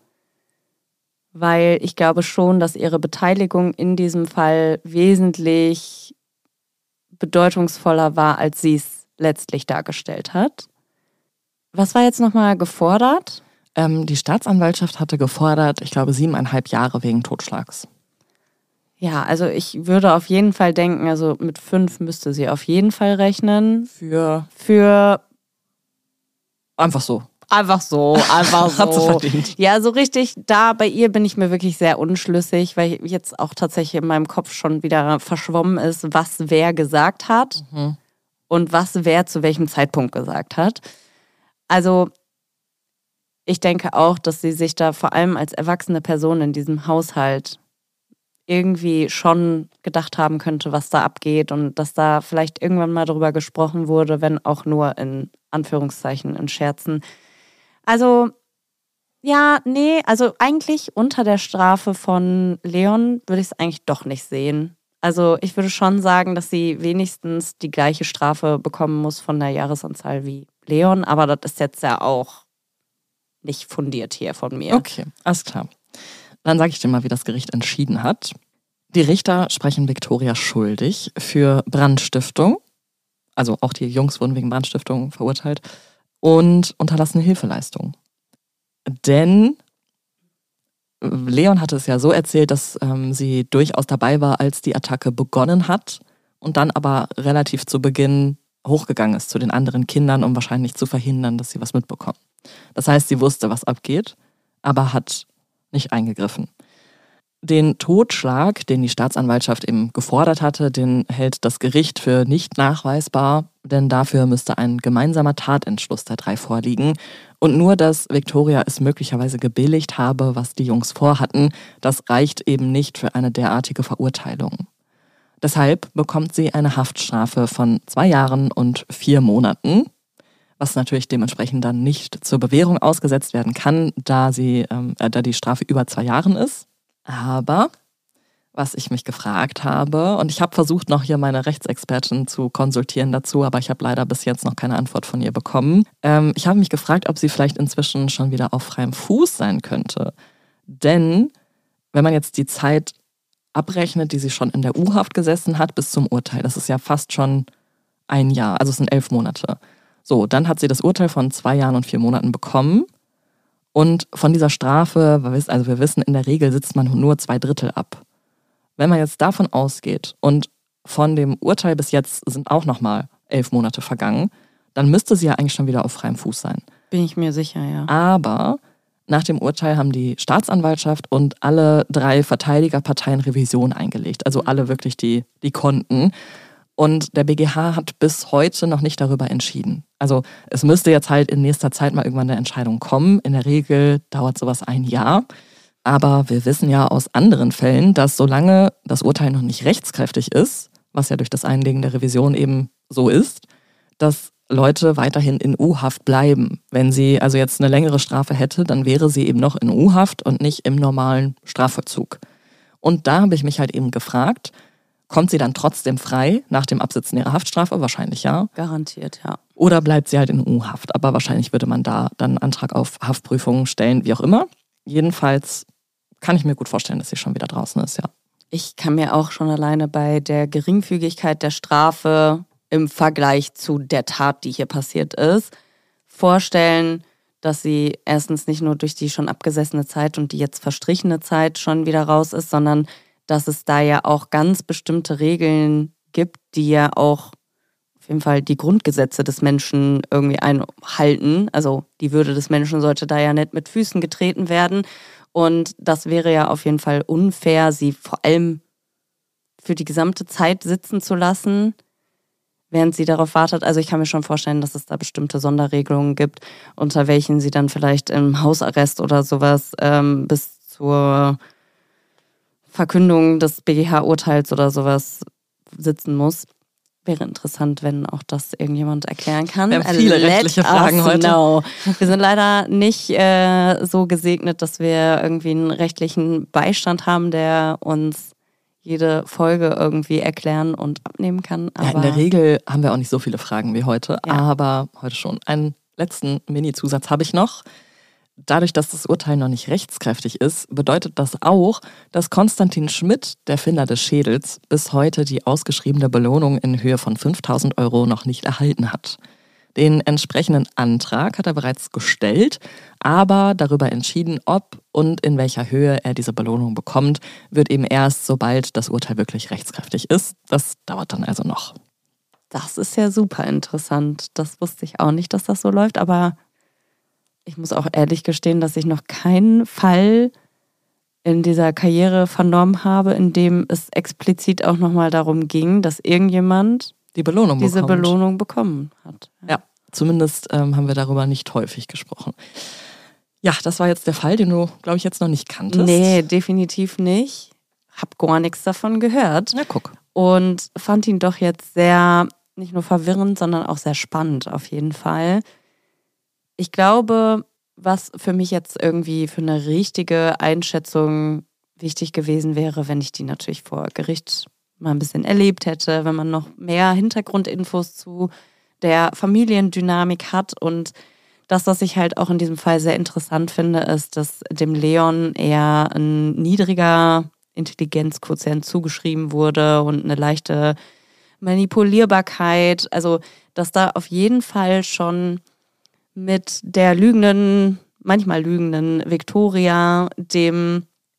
weil ich glaube schon, dass ihre Beteiligung in diesem Fall wesentlich bedeutungsvoller war, als sie es letztlich dargestellt hat. Was war jetzt nochmal gefordert? Die Staatsanwaltschaft hatte gefordert, ich glaube, 7,5 Jahre wegen Totschlags. Ja, also ich würde auf jeden Fall denken, also mit 5 müsste sie auf jeden Fall rechnen. Für einfach so. Einfach so. Hat sie verdient. Ja, so richtig, da bei ihr bin ich mir wirklich sehr unschlüssig, weil jetzt auch tatsächlich in meinem Kopf schon wieder verschwommen ist, was wer gesagt hat und was wer zu welchem Zeitpunkt gesagt hat. Also ich denke auch, dass sie sich da vor allem als erwachsene Person in diesem Haushalt irgendwie schon gedacht haben könnte, was da abgeht und dass da vielleicht irgendwann mal drüber gesprochen wurde, wenn auch nur in Anführungszeichen, in Scherzen. Also, ja, nee, also eigentlich unter der Strafe von Leon würde ich es eigentlich doch nicht sehen. Also ich würde schon sagen, dass sie wenigstens die gleiche Strafe bekommen muss von der Jahresanzahl wie Leon, aber das ist jetzt ja auch nicht fundiert hier von mir. Okay, alles klar. Dann sage ich dir mal, wie das Gericht entschieden hat. Die Richter sprechen Victoria schuldig für Brandstiftung. Also auch die Jungs wurden wegen Brandstiftung verurteilt. Und unterlassene Hilfeleistung. Denn Leon hatte es ja so erzählt, dass sie durchaus dabei war, als die Attacke begonnen hat und dann aber relativ zu Beginn hochgegangen ist zu den anderen Kindern, um wahrscheinlich zu verhindern, dass sie was mitbekommen. Das heißt, sie wusste, was abgeht, aber hat nicht eingegriffen. Den Totschlag, den die Staatsanwaltschaft eben gefordert hatte, den hält das Gericht für nicht nachweisbar, denn dafür müsste ein gemeinsamer Tatentschluss der 3 vorliegen. Und nur, dass Victoria es möglicherweise gebilligt habe, was die Jungs vorhatten, das reicht eben nicht für eine derartige Verurteilung. Deshalb bekommt sie eine Haftstrafe von 2 Jahren und 4 Monaten, was natürlich dementsprechend dann nicht zur Bewährung ausgesetzt werden kann, da die Strafe über 2 Jahren ist. Aber was ich mich gefragt habe, und ich habe versucht, noch hier meine Rechtsexpertin zu konsultieren dazu, aber ich habe leider bis jetzt noch keine Antwort von ihr bekommen. Ich habe mich gefragt, ob sie vielleicht inzwischen schon wieder auf freiem Fuß sein könnte. Denn wenn man jetzt die Zeit abrechnet, die sie schon in der U-Haft gesessen hat, bis zum Urteil, das ist ja fast schon 1 Jahr, also es sind 11 Monate. So, dann hat sie das Urteil von 2 Jahren und 4 Monaten bekommen. Und von dieser Strafe, also wir wissen, in der Regel sitzt man nur 2/3 ab. Wenn man jetzt davon ausgeht und von dem Urteil bis jetzt sind auch nochmal 11 Monate vergangen, dann müsste sie ja eigentlich schon wieder auf freiem Fuß sein. Bin ich mir sicher, ja. Aber nach dem Urteil haben die Staatsanwaltschaft und alle 3 Verteidigerparteien Revision eingelegt. Also alle wirklich, die konnten. Und der BGH hat bis heute noch nicht darüber entschieden. Also es müsste jetzt halt in nächster Zeit mal irgendwann eine Entscheidung kommen. In der Regel dauert sowas 1 Jahr. Aber wir wissen ja aus anderen Fällen, dass solange das Urteil noch nicht rechtskräftig ist, was ja durch das Einlegen der Revision eben so ist, dass Leute weiterhin in U-Haft bleiben. Wenn sie also jetzt eine längere Strafe hätte, dann wäre sie eben noch in U-Haft und nicht im normalen Strafvollzug. Und da habe ich mich halt eben gefragt, kommt sie dann trotzdem frei nach dem Absitzen ihrer Haftstrafe? Wahrscheinlich ja. Garantiert, ja. Oder bleibt sie halt in U-Haft? Aber wahrscheinlich würde man da dann einen Antrag auf Haftprüfung stellen, wie auch immer. Jedenfalls kann ich mir gut vorstellen, dass sie schon wieder draußen ist, ja. Ich kann mir auch schon alleine bei der Geringfügigkeit der Strafe im Vergleich zu der Tat, die hier passiert ist, vorstellen, dass sie erstens nicht nur durch die schon abgesessene Zeit und die jetzt verstrichene Zeit schon wieder raus ist, sondern dass es da ja auch ganz bestimmte Regeln gibt, die ja auch auf jeden Fall die Grundgesetze des Menschen irgendwie einhalten. Also die Würde des Menschen sollte da ja nicht mit Füßen getreten werden. Und das wäre ja auf jeden Fall unfair, sie vor allem für die gesamte Zeit sitzen zu lassen, während sie darauf wartet. Also ich kann mir schon vorstellen, dass es da bestimmte Sonderregelungen gibt, unter welchen sie dann vielleicht im Hausarrest oder sowas bis zur Verkündung des BGH-Urteils oder sowas sitzen muss. Wäre interessant, wenn auch das irgendjemand erklären kann. Wir haben viele rechtliche Fragen heute. Know. Wir sind leider nicht so gesegnet, dass wir irgendwie einen rechtlichen Beistand haben, der uns jede Folge irgendwie erklären und abnehmen kann. Aber ja, in der Regel haben wir auch nicht so viele Fragen wie heute, Ja. aber heute schon. Einen letzten Mini-Zusatz habe ich noch. Dadurch, dass das Urteil noch nicht rechtskräftig ist, bedeutet das auch, dass Konstantin Schmidt, der Finder des Schädels, bis heute die ausgeschriebene Belohnung in Höhe von 5.000 € noch nicht erhalten hat. Den entsprechenden Antrag hat er bereits gestellt, aber darüber entschieden, ob und in welcher Höhe er diese Belohnung bekommt, wird eben erst, sobald das Urteil wirklich rechtskräftig ist. Das dauert dann also noch. das ist ja super interessant. Das wusste ich auch nicht, dass das so läuft, aber ich muss auch ehrlich gestehen, dass ich noch keinen Fall in dieser Karriere vernommen habe, in dem es explizit auch nochmal darum ging, dass irgendjemand Die Belohnung diese bekommt. Belohnung bekommen hat. Ja, zumindest haben wir darüber nicht häufig gesprochen. Ja, das war jetzt der Fall, den du, glaube ich, jetzt noch nicht kanntest. Nee, definitiv nicht. Hab gar nichts davon gehört. Na, guck. Und fand ihn doch jetzt sehr, nicht nur verwirrend, sondern auch sehr spannend auf jeden Fall. Ich glaube, was für mich jetzt irgendwie für eine richtige Einschätzung wichtig gewesen wäre, wenn ich die natürlich vor Gericht mal ein bisschen erlebt hätte, wenn man noch mehr Hintergrundinfos zu der Familiendynamik hat. Und das, was ich halt auch in diesem Fall sehr interessant finde, ist, dass dem Leon eher ein niedriger Intelligenzquotient zugeschrieben wurde und eine leichte Manipulierbarkeit. Also, dass da auf jeden Fall schon mit der manchmal lügenden Victoria dem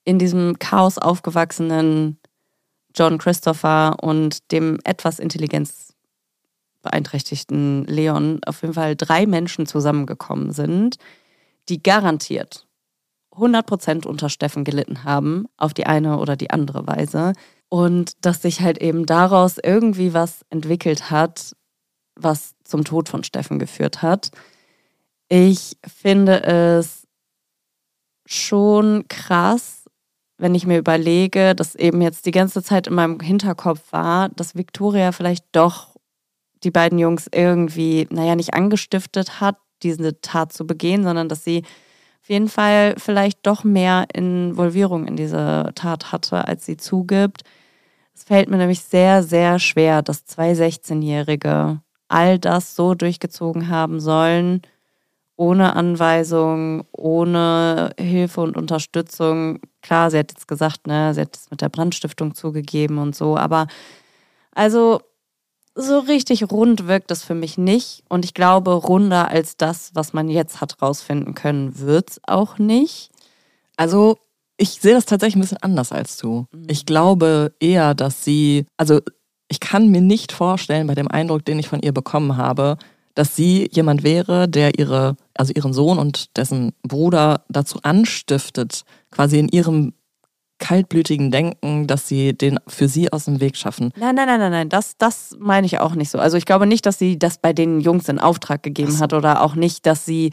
in diesem Chaos aufgewachsenen John Christopher und dem etwas intelligenzbeeinträchtigten Leon auf jeden Fall 3 Menschen zusammengekommen sind, die garantiert 100% unter Steffen gelitten haben, auf die eine oder die andere Weise. Und dass sich halt eben daraus irgendwie was entwickelt hat, was zum Tod von Steffen geführt hat. Ich finde es schon krass, wenn ich mir überlege, dass eben jetzt die ganze Zeit in meinem Hinterkopf war, dass Victoria vielleicht doch die beiden Jungs irgendwie, nicht angestiftet hat, diese Tat zu begehen, sondern dass sie auf jeden Fall vielleicht doch mehr Involvierung in diese Tat hatte, als sie zugibt. Es fällt mir nämlich sehr, sehr schwer, dass 2 16-Jährige all das so durchgezogen haben sollen, ohne Anweisung, ohne Hilfe und Unterstützung. Klar, sie hat jetzt gesagt, sie hat es mit der Brandstiftung zugegeben und so, aber also so richtig rund wirkt es für mich nicht. Und ich glaube, runder als das, was man jetzt hat rausfinden können, wird es auch nicht. Also ich sehe das tatsächlich ein bisschen anders als du. Ich glaube eher, dass sie, also ich kann mir nicht vorstellen, bei dem Eindruck, den ich von ihr bekommen habe, dass sie jemand wäre, der ihren Sohn und dessen Bruder dazu anstiftet, quasi in ihrem kaltblütigen Denken, dass sie den für sie aus dem Weg schaffen. Nein, das meine ich auch nicht so. Also ich glaube nicht, dass sie das bei den Jungs in Auftrag gegeben hat oder auch nicht, dass sie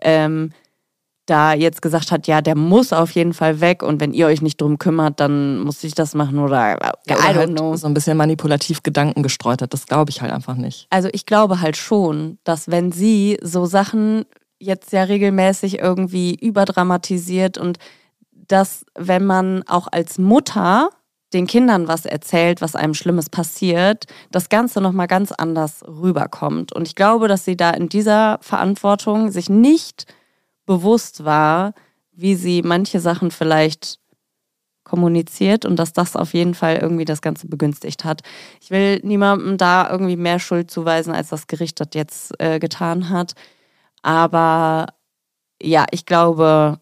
da jetzt gesagt hat, ja, der muss auf jeden Fall weg und wenn ihr euch nicht drum kümmert, dann muss ich das machen oder I don't know. So ein bisschen manipulativ Gedanken gestreut hat, das glaube ich halt einfach nicht. Also ich glaube halt schon, dass wenn sie so Sachen jetzt ja regelmäßig irgendwie überdramatisiert und dass, wenn man auch als Mutter den Kindern was erzählt, was einem Schlimmes passiert, das Ganze nochmal ganz anders rüberkommt. Und ich glaube, dass sie da in dieser Verantwortung sich nicht bewusst war, wie sie manche Sachen vielleicht kommuniziert und dass das auf jeden Fall irgendwie das Ganze begünstigt hat. Ich will niemandem da irgendwie mehr Schuld zuweisen, als das Gericht das jetzt getan hat. Aber ja, ich glaube,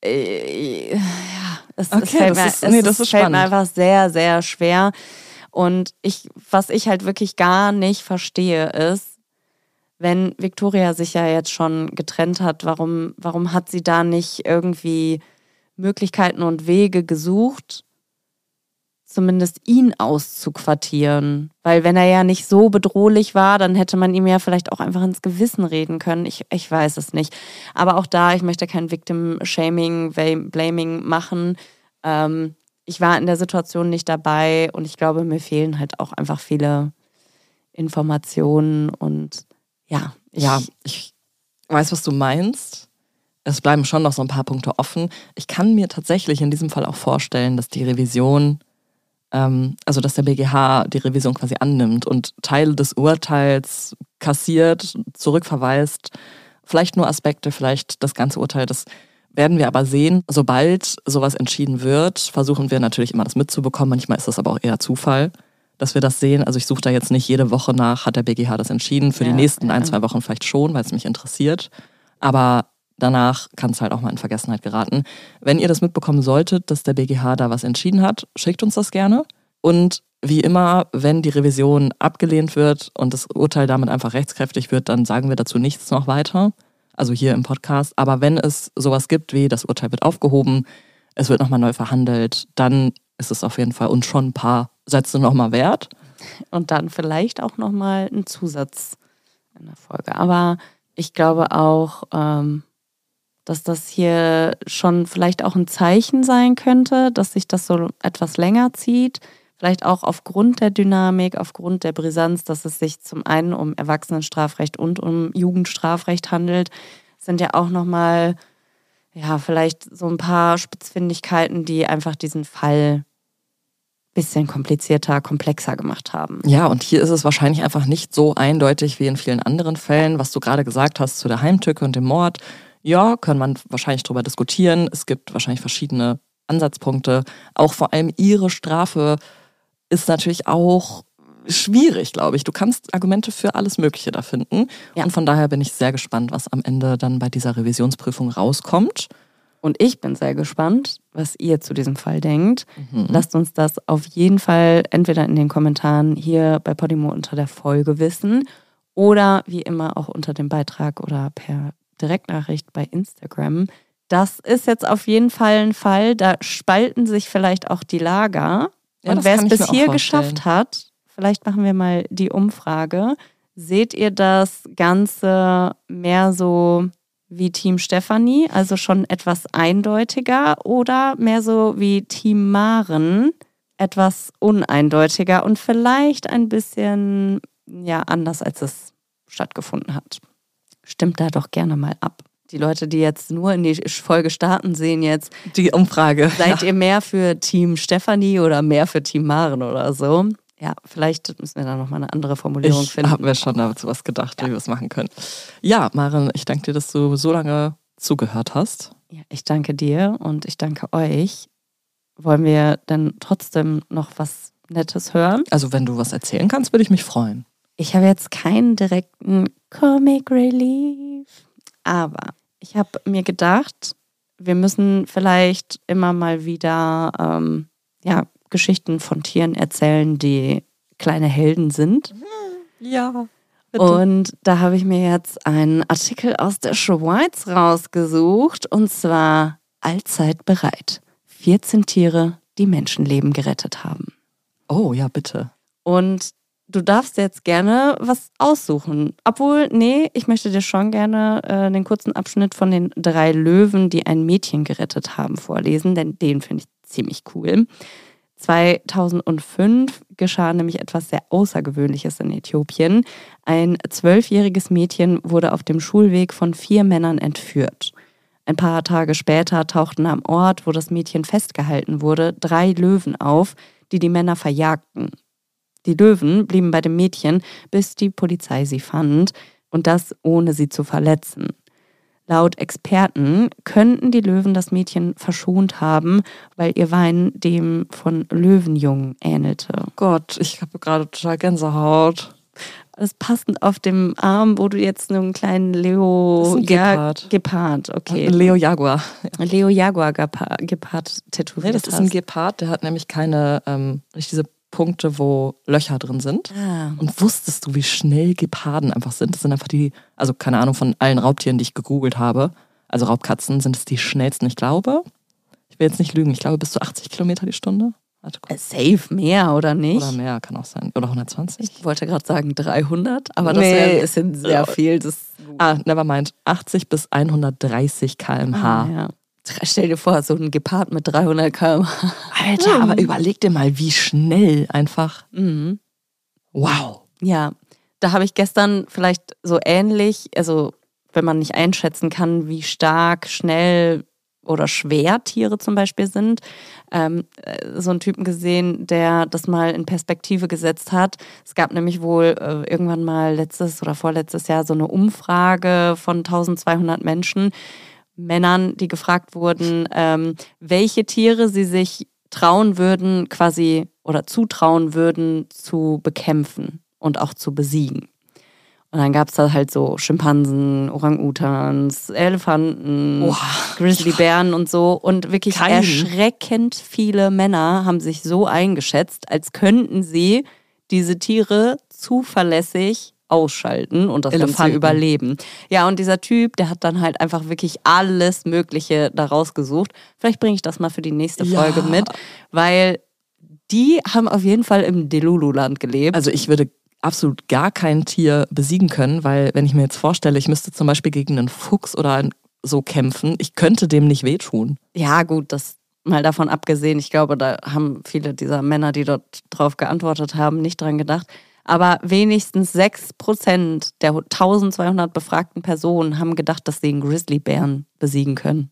es fällt mir einfach sehr, sehr schwer. Und was ich halt wirklich gar nicht verstehe, ist, wenn Victoria sich ja jetzt schon getrennt hat, warum hat sie da nicht irgendwie Möglichkeiten und Wege gesucht, zumindest ihn auszuquartieren? Weil wenn er ja nicht so bedrohlich war, dann hätte man ihm ja vielleicht auch einfach ins Gewissen reden können. Ich weiß es nicht. Aber auch da, ich möchte kein Victim-Shaming, Blaming machen. Ich war in der Situation nicht dabei und ich glaube, mir fehlen halt auch einfach viele Informationen und ich weiß, was du meinst. Es bleiben schon noch so ein paar Punkte offen. Ich kann mir tatsächlich in diesem Fall auch vorstellen, dass die Revision, dass der BGH die Revision quasi annimmt und Teile des Urteils kassiert, zurückverweist. Vielleicht nur Aspekte, vielleicht das ganze Urteil. Das werden wir aber sehen. Sobald sowas entschieden wird, versuchen wir natürlich immer das mitzubekommen. Manchmal ist das aber auch eher Zufall, dass wir das sehen. Also ich suche da jetzt nicht jede Woche nach, hat der BGH das entschieden. Für die nächsten 1-2 Wochen vielleicht schon, weil es mich interessiert. Aber danach kann es halt auch mal in Vergessenheit geraten. Wenn ihr das mitbekommen solltet, dass der BGH da was entschieden hat, schickt uns das gerne. Und wie immer, wenn die Revision abgelehnt wird und das Urteil damit einfach rechtskräftig wird, dann sagen wir dazu nichts noch weiter. Also hier im Podcast. Aber wenn es sowas gibt wie, das Urteil wird aufgehoben, es wird nochmal neu verhandelt, dann ist es auf jeden Fall uns schon ein paar Sätze nochmal wert. Und dann vielleicht auch nochmal ein Zusatz in der Folge. Aber ich glaube auch, dass das hier schon vielleicht auch ein Zeichen sein könnte, dass sich das so etwas länger zieht. Vielleicht auch aufgrund der Dynamik, aufgrund der Brisanz, dass es sich zum einen um Erwachsenenstrafrecht und um Jugendstrafrecht handelt. Es sind ja auch nochmal, vielleicht so ein paar Spitzfindigkeiten, die einfach diesen Fall ein bisschen komplizierter, komplexer gemacht haben. Ja, und hier ist es wahrscheinlich einfach nicht so eindeutig wie in vielen anderen Fällen, was du gerade gesagt hast zu der Heimtücke und dem Mord. Ja, kann man wahrscheinlich drüber diskutieren. Es gibt wahrscheinlich verschiedene Ansatzpunkte. Auch vor allem ihre Strafe ist natürlich auch schwierig, glaube ich. Du kannst Argumente für alles Mögliche da finden. Ja. Und von daher bin ich sehr gespannt, was am Ende dann bei dieser Revisionsprüfung rauskommt. Und ich bin sehr gespannt, was ihr zu diesem Fall denkt. Lasst uns das auf jeden Fall entweder in den Kommentaren hier bei Podimo unter der Folge wissen oder wie immer auch unter dem Beitrag oder per Direktnachricht bei Instagram. Das ist jetzt auf jeden Fall ein Fall, da spalten sich vielleicht auch die Lager. Ja, und wer es bis hier geschafft hat, vielleicht machen wir mal die Umfrage. Seht ihr das Ganze mehr so wie Team Stefanie, also schon etwas eindeutiger, oder mehr so wie Team Maren, etwas uneindeutiger und vielleicht ein bisschen anders, als es stattgefunden hat? Stimmt da doch gerne mal ab. Die Leute, die jetzt nur in die Folge starten, sehen jetzt die Umfrage. Seid ihr mehr für Team Stefanie oder mehr für Team Maren oder so? Ja, vielleicht müssen wir da nochmal eine andere Formulierung finden. Ich habe mir schon dazu was gedacht, wie wir es machen können. Ja, Maren, ich danke dir, dass du so lange zugehört hast. Ja, ich danke dir und ich danke euch. Wollen wir denn trotzdem noch was Nettes hören? Also wenn du was erzählen kannst, würde ich mich freuen. Ich habe jetzt keinen direkten Comic Relief, aber ich habe mir gedacht, wir müssen vielleicht immer mal wieder Geschichten von Tieren erzählen, die kleine Helden sind. Ja, bitte. Und da habe ich mir jetzt einen Artikel aus der Schweiz rausgesucht, und zwar Allzeit bereit. 14 Tiere, die Menschenleben gerettet haben. Oh, ja, bitte. Und du darfst jetzt gerne was aussuchen. Obwohl, nee, ich möchte dir schon gerne den kurzen Abschnitt von den 3 Löwen, die ein Mädchen gerettet haben, vorlesen, denn den finde ich ziemlich cool. 2005 geschah nämlich etwas sehr Außergewöhnliches in Äthiopien. Ein 12-jähriges Mädchen wurde auf dem Schulweg von 4 Männern entführt. Ein paar Tage später tauchten am Ort, wo das Mädchen festgehalten wurde, 3 Löwen auf, die die Männer verjagten. Die Löwen blieben bei dem Mädchen, bis die Polizei sie fand, und das ohne sie zu verletzen. Laut Experten könnten die Löwen das Mädchen verschont haben, weil ihr Weinen dem von Löwenjungen ähnelte. Gott, ich habe gerade total Gänsehaut. Das ist passend auf dem Arm, wo du jetzt so einen kleinen Leo... Gepard, okay. Leo Jaguar. Leo Jaguar Gepard tätowiert. Nee, das ist ein Gepard, der hat nämlich keine, nicht diese Punkte, wo Löcher drin sind. Und wusstest du, wie schnell Geparden einfach sind? Das sind einfach also keine Ahnung, von allen Raubtieren, die ich gegoogelt habe, also Raubkatzen, sind es die schnellsten. Ich glaube, ich will jetzt nicht lügen, ich glaube bis zu 80 Kilometer die Stunde. Safe mehr, oder nicht? Oder mehr, kann auch sein. Oder 120. Ich wollte gerade sagen 300, aber das wäre ein bisschen sehr viel. Never mind. 80 bis 130 km/h. Ja. Stell dir vor, so ein Gepard mit 300 km/h. Alter, aber überleg dir mal, wie schnell einfach. Mhm. Wow. Ja, da habe ich gestern vielleicht so ähnlich, also wenn man nicht einschätzen kann, wie stark, schnell oder schwer Tiere zum Beispiel sind, so einen Typen gesehen, der das mal in Perspektive gesetzt hat. Es gab nämlich wohl irgendwann mal letztes oder vorletztes Jahr so eine Umfrage von 1200 Männern, die gefragt wurden, welche Tiere sie sich trauen würden, quasi oder zutrauen würden, zu bekämpfen und auch zu besiegen. Und dann gab es da halt so Schimpansen, Orang-Utans, Elefanten, Grizzlybären und so. Und wirklich erschreckend viele Männer haben sich so eingeschätzt, als könnten sie diese Tiere zuverlässig ausschalten und das Ganze überleben. Ja, und dieser Typ, der hat dann halt einfach wirklich alles Mögliche da rausgesucht. Vielleicht bringe ich das mal für die nächste Folge mit, weil die haben auf jeden Fall im Delulu-Land gelebt. Also ich würde absolut gar kein Tier besiegen können, weil wenn ich mir jetzt vorstelle, ich müsste zum Beispiel gegen einen Fuchs oder so kämpfen, ich könnte dem nicht wehtun. Ja gut, das mal davon abgesehen, ich glaube, da haben viele dieser Männer, die dort drauf geantwortet haben, nicht dran gedacht. Aber wenigstens 6% der 1200 befragten Personen haben gedacht, dass sie einen Grizzlybären besiegen können.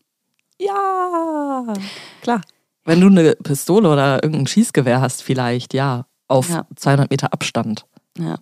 Ja, klar. Wenn du eine Pistole oder irgendein Schießgewehr hast, vielleicht, auf 200 Meter Abstand. Ja,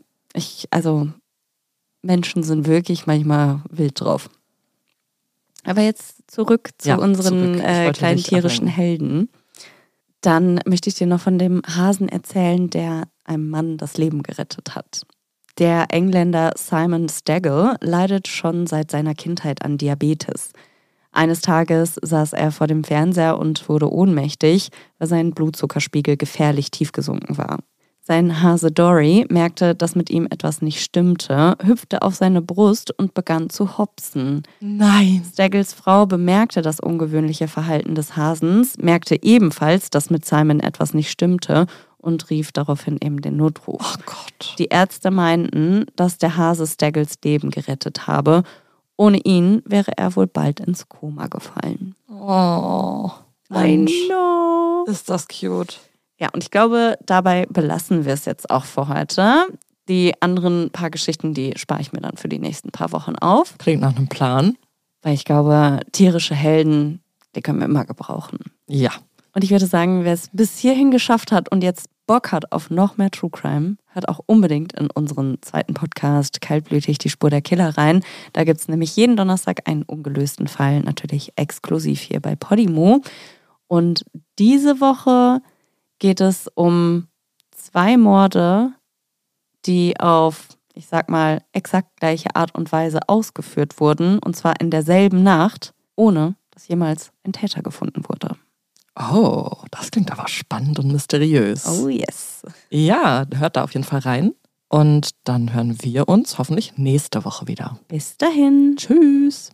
Menschen sind wirklich manchmal wild drauf. Aber jetzt zurück zu unseren kleinen tierischen Helden. Dann möchte ich dir noch von dem Hasen erzählen, der einem Mann das Leben gerettet hat. Der Engländer Simon Staggle leidet schon seit seiner Kindheit an Diabetes. Eines Tages saß er vor dem Fernseher und wurde ohnmächtig, weil sein Blutzuckerspiegel gefährlich tief gesunken war. Sein Hase Dory merkte, dass mit ihm etwas nicht stimmte, hüpfte auf seine Brust und begann zu hopsen. Nein. Staggles Frau bemerkte das ungewöhnliche Verhalten des Hasens, merkte ebenfalls, dass mit Simon etwas nicht stimmte und rief daraufhin eben den Notruf. Oh Gott. Die Ärzte meinten, dass der Hase Staggles Leben gerettet habe. Ohne ihn wäre er wohl bald ins Koma gefallen. Oh, Mensch. I know. Ist das cute. Ja, und ich glaube, dabei belassen wir es jetzt auch für heute. Die anderen paar Geschichten, die spare ich mir dann für die nächsten paar Wochen auf. Klingt nach einem Plan. Weil ich glaube, tierische Helden, die können wir immer gebrauchen. Ja. Und ich würde sagen, wer es bis hierhin geschafft hat und jetzt Bock hat auf noch mehr True Crime, hört auch unbedingt in unseren zweiten Podcast Kaltblütig, die Spur der Killer rein. Da gibt es nämlich jeden Donnerstag einen ungelösten Fall, natürlich exklusiv hier bei Podimo. Und diese Woche geht es um 2 Morde, die auf, ich sag mal, exakt gleiche Art und Weise ausgeführt wurden. Und zwar in derselben Nacht, ohne dass jemals ein Täter gefunden wurde. Oh, das klingt aber spannend und mysteriös. Oh yes. Ja, hört da auf jeden Fall rein. Und dann hören wir uns hoffentlich nächste Woche wieder. Bis dahin. Tschüss.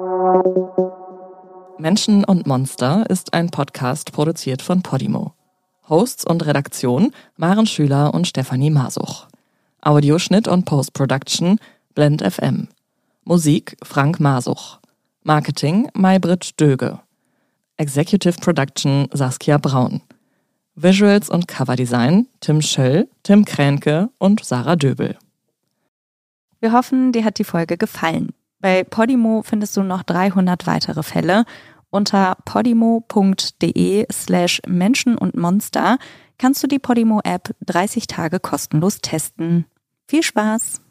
Menschen und Monster ist ein Podcast produziert von Podimo. Hosts und Redaktion Maren Schüler und Stefanie Masuch. Audioschnitt und Post-Production Blend FM. Musik Frank Masuch. Marketing Maybrit Döge. Executive Production Saskia Braun. Visuals und Coverdesign Tim Schöll, Tim Kränke und Sarah Döbel. Wir hoffen, dir hat die Folge gefallen. Bei Podimo findest du noch 300 weitere Fälle. Unter podimo.de/Menschen und Monster kannst du die Podimo-App 30 Tage kostenlos testen. Viel Spaß!